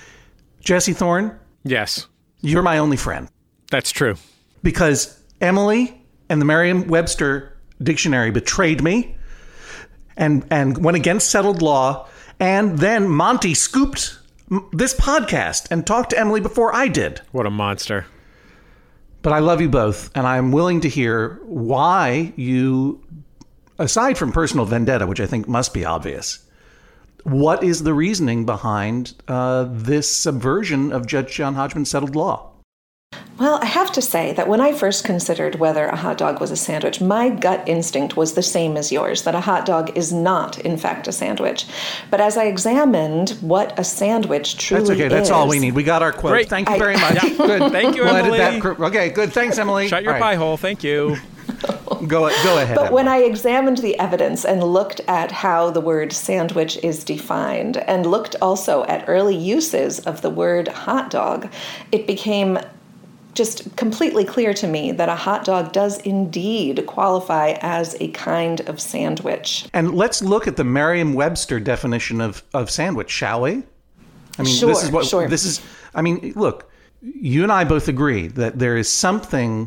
Jesse Thorne. Yes. You're my only friend. That's true. Because Emily and the Merriam-Webster Dictionary betrayed me and and went against settled law, and then Monty scooped m- this podcast and talked to Emily before I did. What a monster. But I love you both, and I'm willing to hear why you, aside from personal vendetta, which I think must be obvious, what is the reasoning behind uh, this subversion of Judge John Hodgman's settled law? Well, I have to say that when I first considered whether a hot dog was a sandwich, my gut instinct was the same as yours, that a hot dog is not, in fact, a sandwich. But as I examined what a sandwich truly is... That's okay. That's is, all we need. We got our quote. Great. Thank you I, very much. Yeah, good. Thank you, We'll Emily. edit that. Okay, good. Thanks, Emily. Shut your All pie right. hole. Thank you. Go, go ahead, But Emily. when I examined the evidence and looked at how the word sandwich is defined, and looked also at early uses of the word hot dog, it became just completely clear to me that a hot dog does indeed qualify as a kind of sandwich. And let's look at the Merriam-Webster definition of, of sandwich, shall we? I mean, Sure, this is what sure. this is. I mean, look, you and I both agree that there is something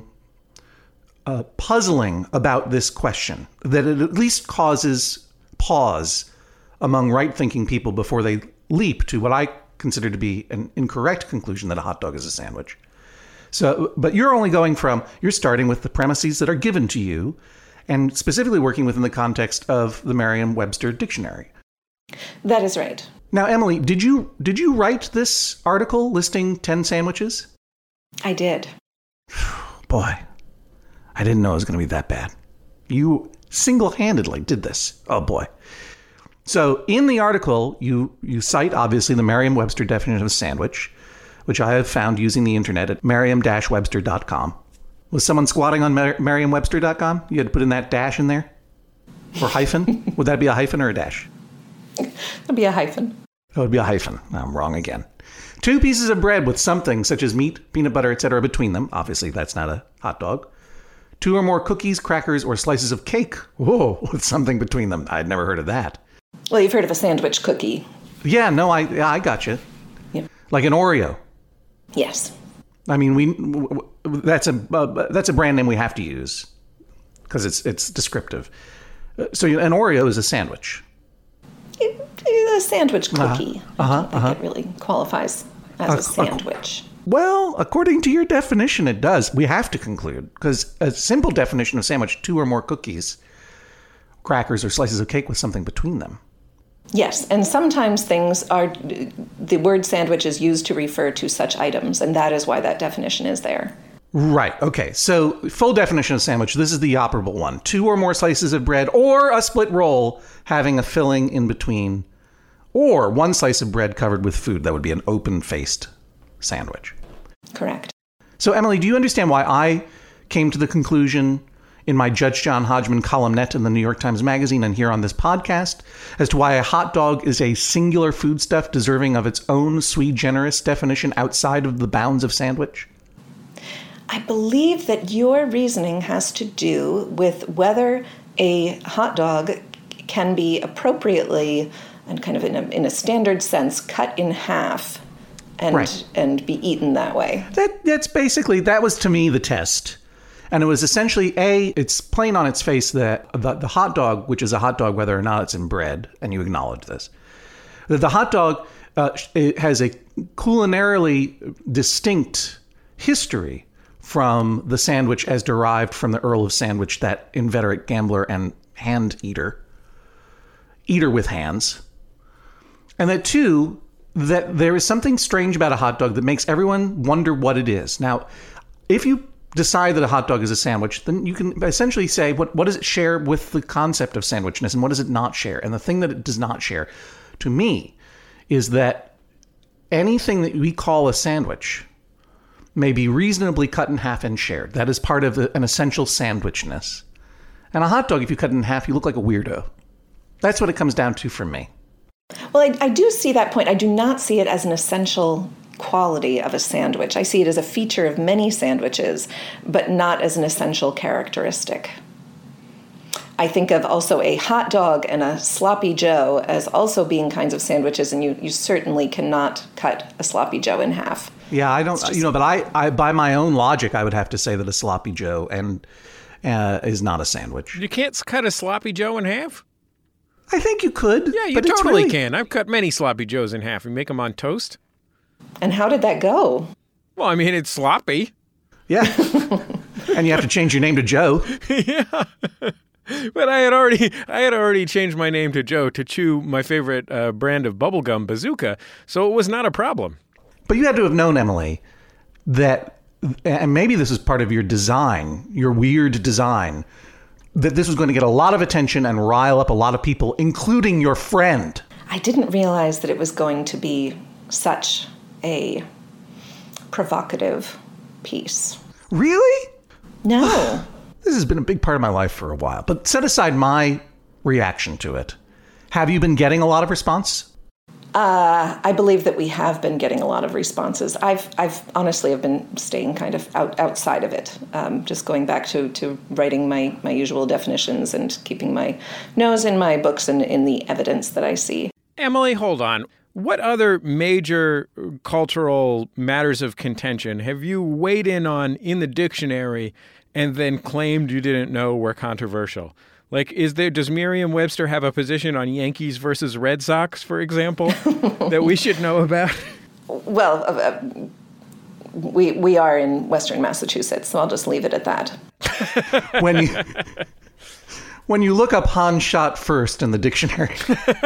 uh, puzzling about this question, that it at least causes pause among right-thinking people before they leap to what I consider to be an incorrect conclusion that a hot dog is a sandwich. So, but you're only going from, you're starting with the premises that are given to you, and specifically working within the context of the Merriam-Webster dictionary. That is right. Now, Emily, did you did you write this article listing ten sandwiches? I did. Boy, I didn't know it was going to be that bad. You single-handedly did this. Oh, boy. So in the article, you, you cite, obviously, the Merriam-Webster definition of sandwich, which I have found using the internet at merriam dash webster dot com. Was someone squatting on mer- merriam webster dot com? You had to put in that dash in there? Or hyphen? Would that be a hyphen or a dash? It'd be a hyphen. That would be a hyphen. I'm wrong again. Two pieces of bread with something such as meat, peanut butter, et cetera between them. Obviously, that's not a hot dog. Two or more cookies, crackers, or slices of cake. Whoa, with something between them. I'd never heard of that. Well, you've heard of a sandwich cookie. Yeah, no, I I got you. Yeah. Like an Oreo. Yes. I mean, we that's a uh, that's a brand name we have to use because it's it's descriptive. So an Oreo is a sandwich. It, a sandwich cookie. Uh-huh. Uh-huh. I don't think Uh-huh. it really qualifies as Uh, a sandwich. Well, according to your definition, it does. We have to conclude because a simple definition of sandwich: two or more cookies, crackers, or slices of cake with something between them. Yes, and sometimes things are, the word sandwich is used to refer to such items, and that is why that definition is there. Right. Okay. So full definition of sandwich. This is the operable one. Two or more slices of bread or a split roll having a filling in between, or one slice of bread covered with food. That would be an open-faced sandwich. Correct. So, Emily, do you understand why I came to the conclusion in my Judge John Hodgman columnette in the New York Times Magazine and here on this podcast as to why a hot dog is a singular foodstuff deserving of its own sui generis definition outside of the bounds of sandwich? I believe that your reasoning has to do with whether a hot dog can be appropriately and kind of in a, in a standard sense cut in half and Right. and be eaten that way. That that's basically, that was to me the test. And it was essentially, A, it's plain on its face that the, the hot dog, which is a hot dog whether or not it's in bread, and you acknowledge this, that the hot dog uh, it has a culinarily distinct history from the sandwich as derived from the Earl of Sandwich, that inveterate gambler and hand eater, eater with hands. And that, two, that there is something strange about a hot dog that makes everyone wonder what it is. Now, if you decide that a hot dog is a sandwich, then you can essentially say, what, what does it share with the concept of sandwichness and what does it not share? And the thing that it does not share, to me, is that anything that we call a sandwich may be reasonably cut in half and shared. That is part of the, an essential sandwichness. And a hot dog, if you cut it in half, you look like a weirdo. That's what it comes down to for me. Well, I, I do see that point. I do not see it as an essential quality of a sandwich. I see it as a feature of many sandwiches, but not as an essential characteristic. I think of also a hot dog and a sloppy Joe as also being kinds of sandwiches, and you, you certainly cannot cut a sloppy Joe in half. Yeah, I don't, just, you know, but I, I, by my own logic, I would have to say that a sloppy Joe and uh, is not a sandwich. You can't cut a sloppy Joe in half? I think you could. Yeah, you but it's totally really... can. I've cut many sloppy joes in half and make them on toast. And how did that go? Well, I mean, it's sloppy. Yeah. And you have to change your name to Joe. Yeah. But I had already I had already changed my name to Joe to chew my favorite uh, brand of bubblegum, Bazooka, so it was not a problem. But you had to have known, Emily, that, and maybe this is part of your design, your weird design, that this was going to get a lot of attention and rile up a lot of people, including your friend. I didn't realize that it was going to be such a provocative piece. Really? No. This has been a big part of my life for a while. But set aside my reaction to it. Have you been getting a lot of response? Uh, I believe that we have been getting a lot of responses. I've, I've honestly have been staying kind of out, outside of it, um, just going back to, to writing my, my usual definitions and keeping my nose in my books and in the evidence that I see. Emily, hold on. What other major cultural matters of contention have you weighed in on in the dictionary and then claimed you didn't know were controversial? Like, is there, does Merriam-Webster have a position on Yankees versus Red Sox, for example, that we should know about? Well, uh, we we are in Western Massachusetts, so I'll just leave it at that. When you when you look up Hans shot first in the dictionary,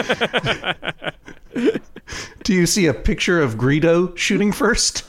do you see a picture of Greedo shooting first?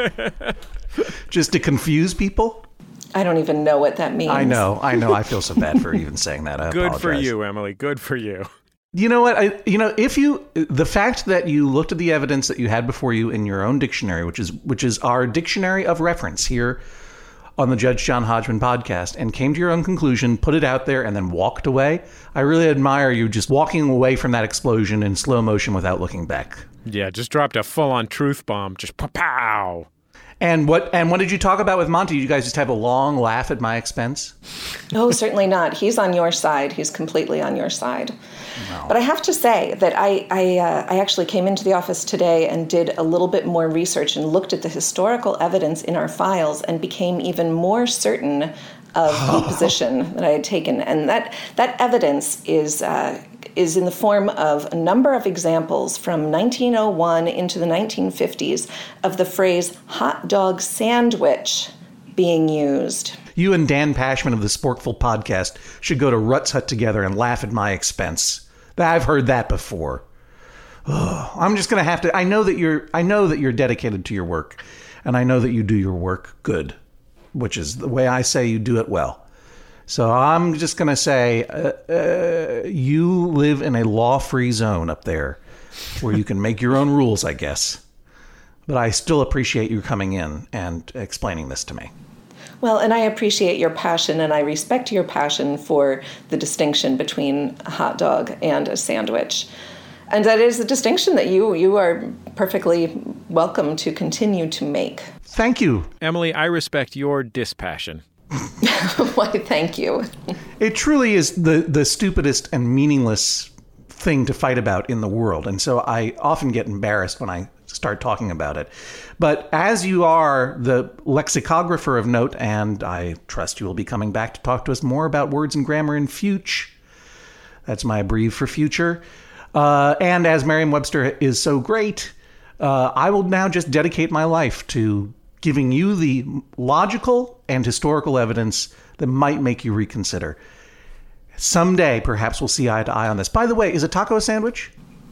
Just to confuse people? I don't even know what that means. I know, I know. I feel so bad for even saying that. I Good apologize. for you, Emily. Good for you. You know what? I, you know, if you, the fact that you looked at the evidence that you had before you in your own dictionary, which is which is our dictionary of reference here on the Judge John Hodgman podcast, and came to your own conclusion, put it out there, and then walked away. I really admire you just walking away from that explosion in slow motion without looking back. Yeah, just dropped a full-on truth bomb. Just pow. And what and what did you talk about with Monty? Did you guys just have a long laugh at my expense? No, certainly not. He's on your side. He's completely on your side. No. But I have to say that I I, uh, I actually came into the office today and did a little bit more research and looked at the historical evidence in our files and became even more certain of the position that I had taken. And that that evidence is uh, is in the form of a number of examples from nineteen oh one into the nineteen fifties of the phrase hot dog sandwich being used. You and Dan Pashman of the Sporkful podcast should go to Rutt's Hut together and laugh at my expense. I've heard that before. Oh, I'm just going to have to, I know that you're, I know that you're dedicated to your work, and I know that you do your work good, which is the way I say you do it well. So I'm just going to say uh, uh, you live in a law-free zone up there where you can make your own rules, I guess. But I still appreciate you coming in and explaining this to me. Well, and I appreciate your passion, and I respect your passion for the distinction between a hot dog and a sandwich. And that is a distinction that you you are perfectly welcome to continue to make. Thank you. Emily, I respect your dispassion. Why, thank you. It truly is the, the stupidest and meaningless thing to fight about in the world. And so I often get embarrassed when I start talking about it. But as you are the lexicographer of note, and I trust you will be coming back to talk to us more about words and grammar in future. That's my abbrev for future. Uh, and as Merriam-Webster is so great, uh, I will now just dedicate my life to giving you the logical and historical evidence that might make you reconsider. Someday, perhaps we'll see eye to eye on this. By the way, is a taco a sandwich?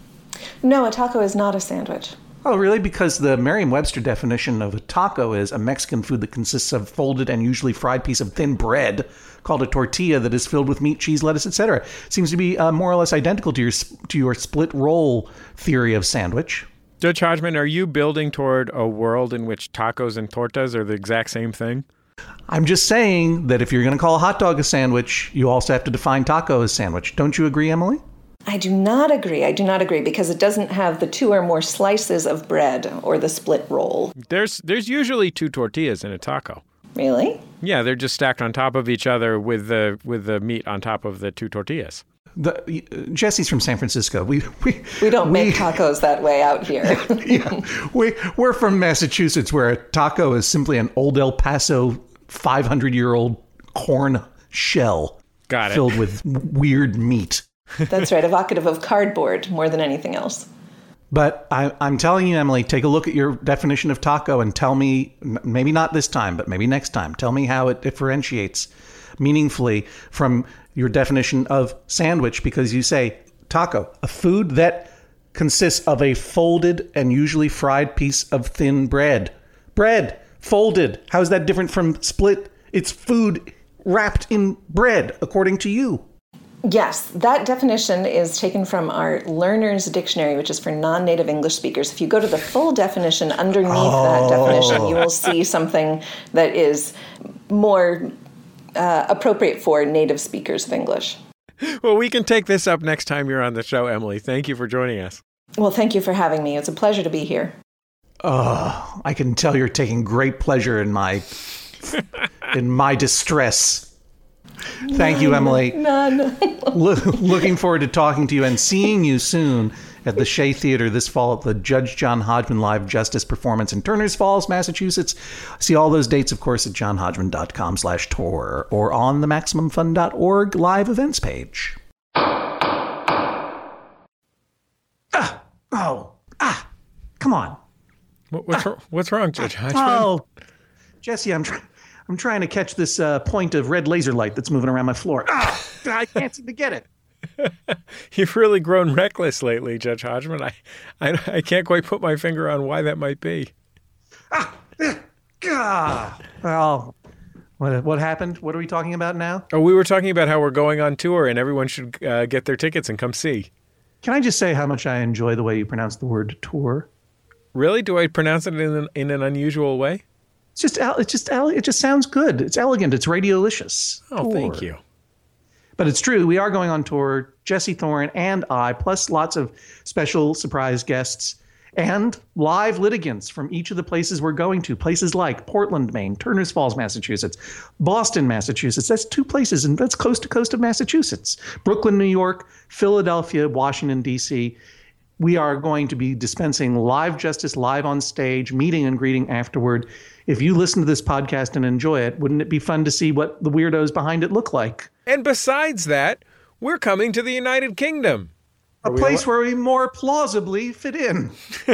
No, a taco is not a sandwich. Oh, really? Because the Merriam-Webster definition of a taco is a Mexican food that consists of folded and usually fried piece of thin bread called a tortilla that is filled with meat, cheese, lettuce, et cetera. Seems to be uh, more or less identical to your to your split roll theory of sandwich. Judge Hodgman, are you building toward a world in which tacos and tortas are the exact same thing? I'm just saying that if you're going to call a hot dog a sandwich, you also have to define taco as sandwich. Don't you agree, Emily? I do not agree. I do not agree because it doesn't have the two or more slices of bread or the split roll. There's there's usually two tortillas in a taco. Really? Yeah, they're just stacked on top of each other with the with the meat on top of the two tortillas. The, uh, Jesse's from San Francisco. We we, we don't we, make tacos that way out here. Yeah, we we're from Massachusetts, where a taco is simply an old El Paso five hundred year old corn shell Got it. filled with weird meat. That's right, evocative of cardboard more than anything else. But I, I'm telling you, Emily, take a look at your definition of taco and tell me, maybe not this time, but maybe next time, tell me how it differentiates meaningfully from your definition of sandwich, because you say taco, a food that consists of a folded and usually fried piece of thin bread. Bread, folded. How is that different from split? It's food wrapped in bread, according to you. Yes, that definition is taken from our Learner's Dictionary, which is for non-native English speakers. If you go to the full definition underneath oh. that definition, you will see something that is more uh, appropriate for native speakers of English. Well, we can take this up next time you're on the show, Emily. Thank you for joining us. Well, thank you for having me. It's a pleasure to be here. Oh, I can tell you're taking great pleasure in my in my distress. Thank none, you, Emily. None. Lo- looking forward to talking to you and seeing you soon at the Shea Theater this fall at the Judge John Hodgman Live Justice performance in Turners Falls, Massachusetts. See all those dates, of course, at johnhodgman.com slash tour or on the maximum fun dot org live events page. Ah, oh, ah, come on. What, what's, ah, what's wrong, Judge Hodgman? Oh, Jesse, I'm trying. I'm trying to catch this uh, point of red laser light that's moving around my floor. Ah, I can't seem to get it. You've really grown reckless lately, Judge Hodgman. I, I, I can't quite put my finger on why that might be. Ah, ah. Well, what, what happened? What are we talking about now? Oh, we were talking about how we're going on tour and everyone should uh, get their tickets and come see. Can I just say how much I enjoy the way you pronounce the word tour? Really? Do I pronounce it in an, in an unusual way? It's just, it's just, it just sounds good. It's elegant. It's radiolicious. Oh, tour. Thank you. But it's true. We are going on tour, Jesse Thorne and I, plus lots of special surprise guests and live litigants from each of the places we're going to. Places like Portland, Maine, Turners Falls, Massachusetts, Boston, Massachusetts. That's two places, and that's coast to coast of Massachusetts. Brooklyn, New York, Philadelphia, Washington, D C We are going to be dispensing live justice live on stage, meeting and greeting afterward. If you listen to this podcast and enjoy it, wouldn't it be fun to see what the weirdos behind it look like? And besides that, we're coming to the United Kingdom. A place where we more plausibly fit in.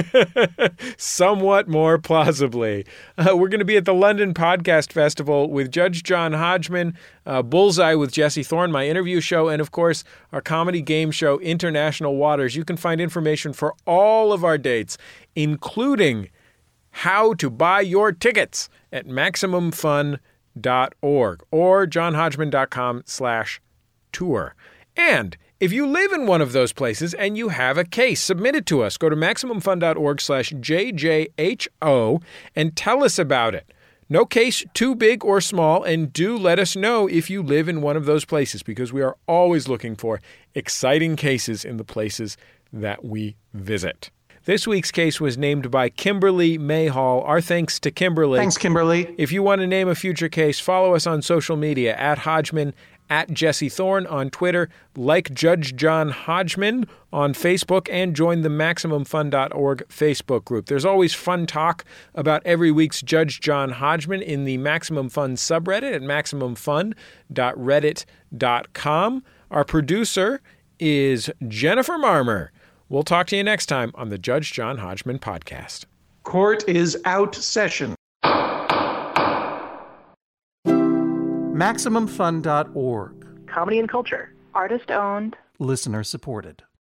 Somewhat more plausibly. Uh, we're going to be at the London Podcast Festival with Judge John Hodgman, uh, Bullseye with Jesse Thorne, my interview show, and of course, our comedy game show, International Waters. You can find information for all of our dates, including how to buy your tickets at maximum fun dot org or johnhodgman.com slash tour. And if you live in one of those places and you have a case, submit it to us. Go to maximum fun dot org slash J J H O and tell us about it. No case too big or small, and do let us know if you live in one of those places, because we are always looking for exciting cases in the places that we visit. This week's case was named by Kimberly Mayhall. Our thanks to Kimberly. Thanks, Kimberly. If you want to name a future case, follow us on social media at Hodgman, at Jesse Thorne on Twitter, like Judge John Hodgman on Facebook, and join the maximum fun dot org Facebook group. There's always fun talk about every week's Judge John Hodgman in the Maximum Fun subreddit at maximum fun dot reddit dot com. Our producer is Jennifer Marmer. We'll talk to you next time on the Judge John Hodgman podcast. Court is out session. maximum fun dot org. Comedy and culture. Artist owned. Listener supported.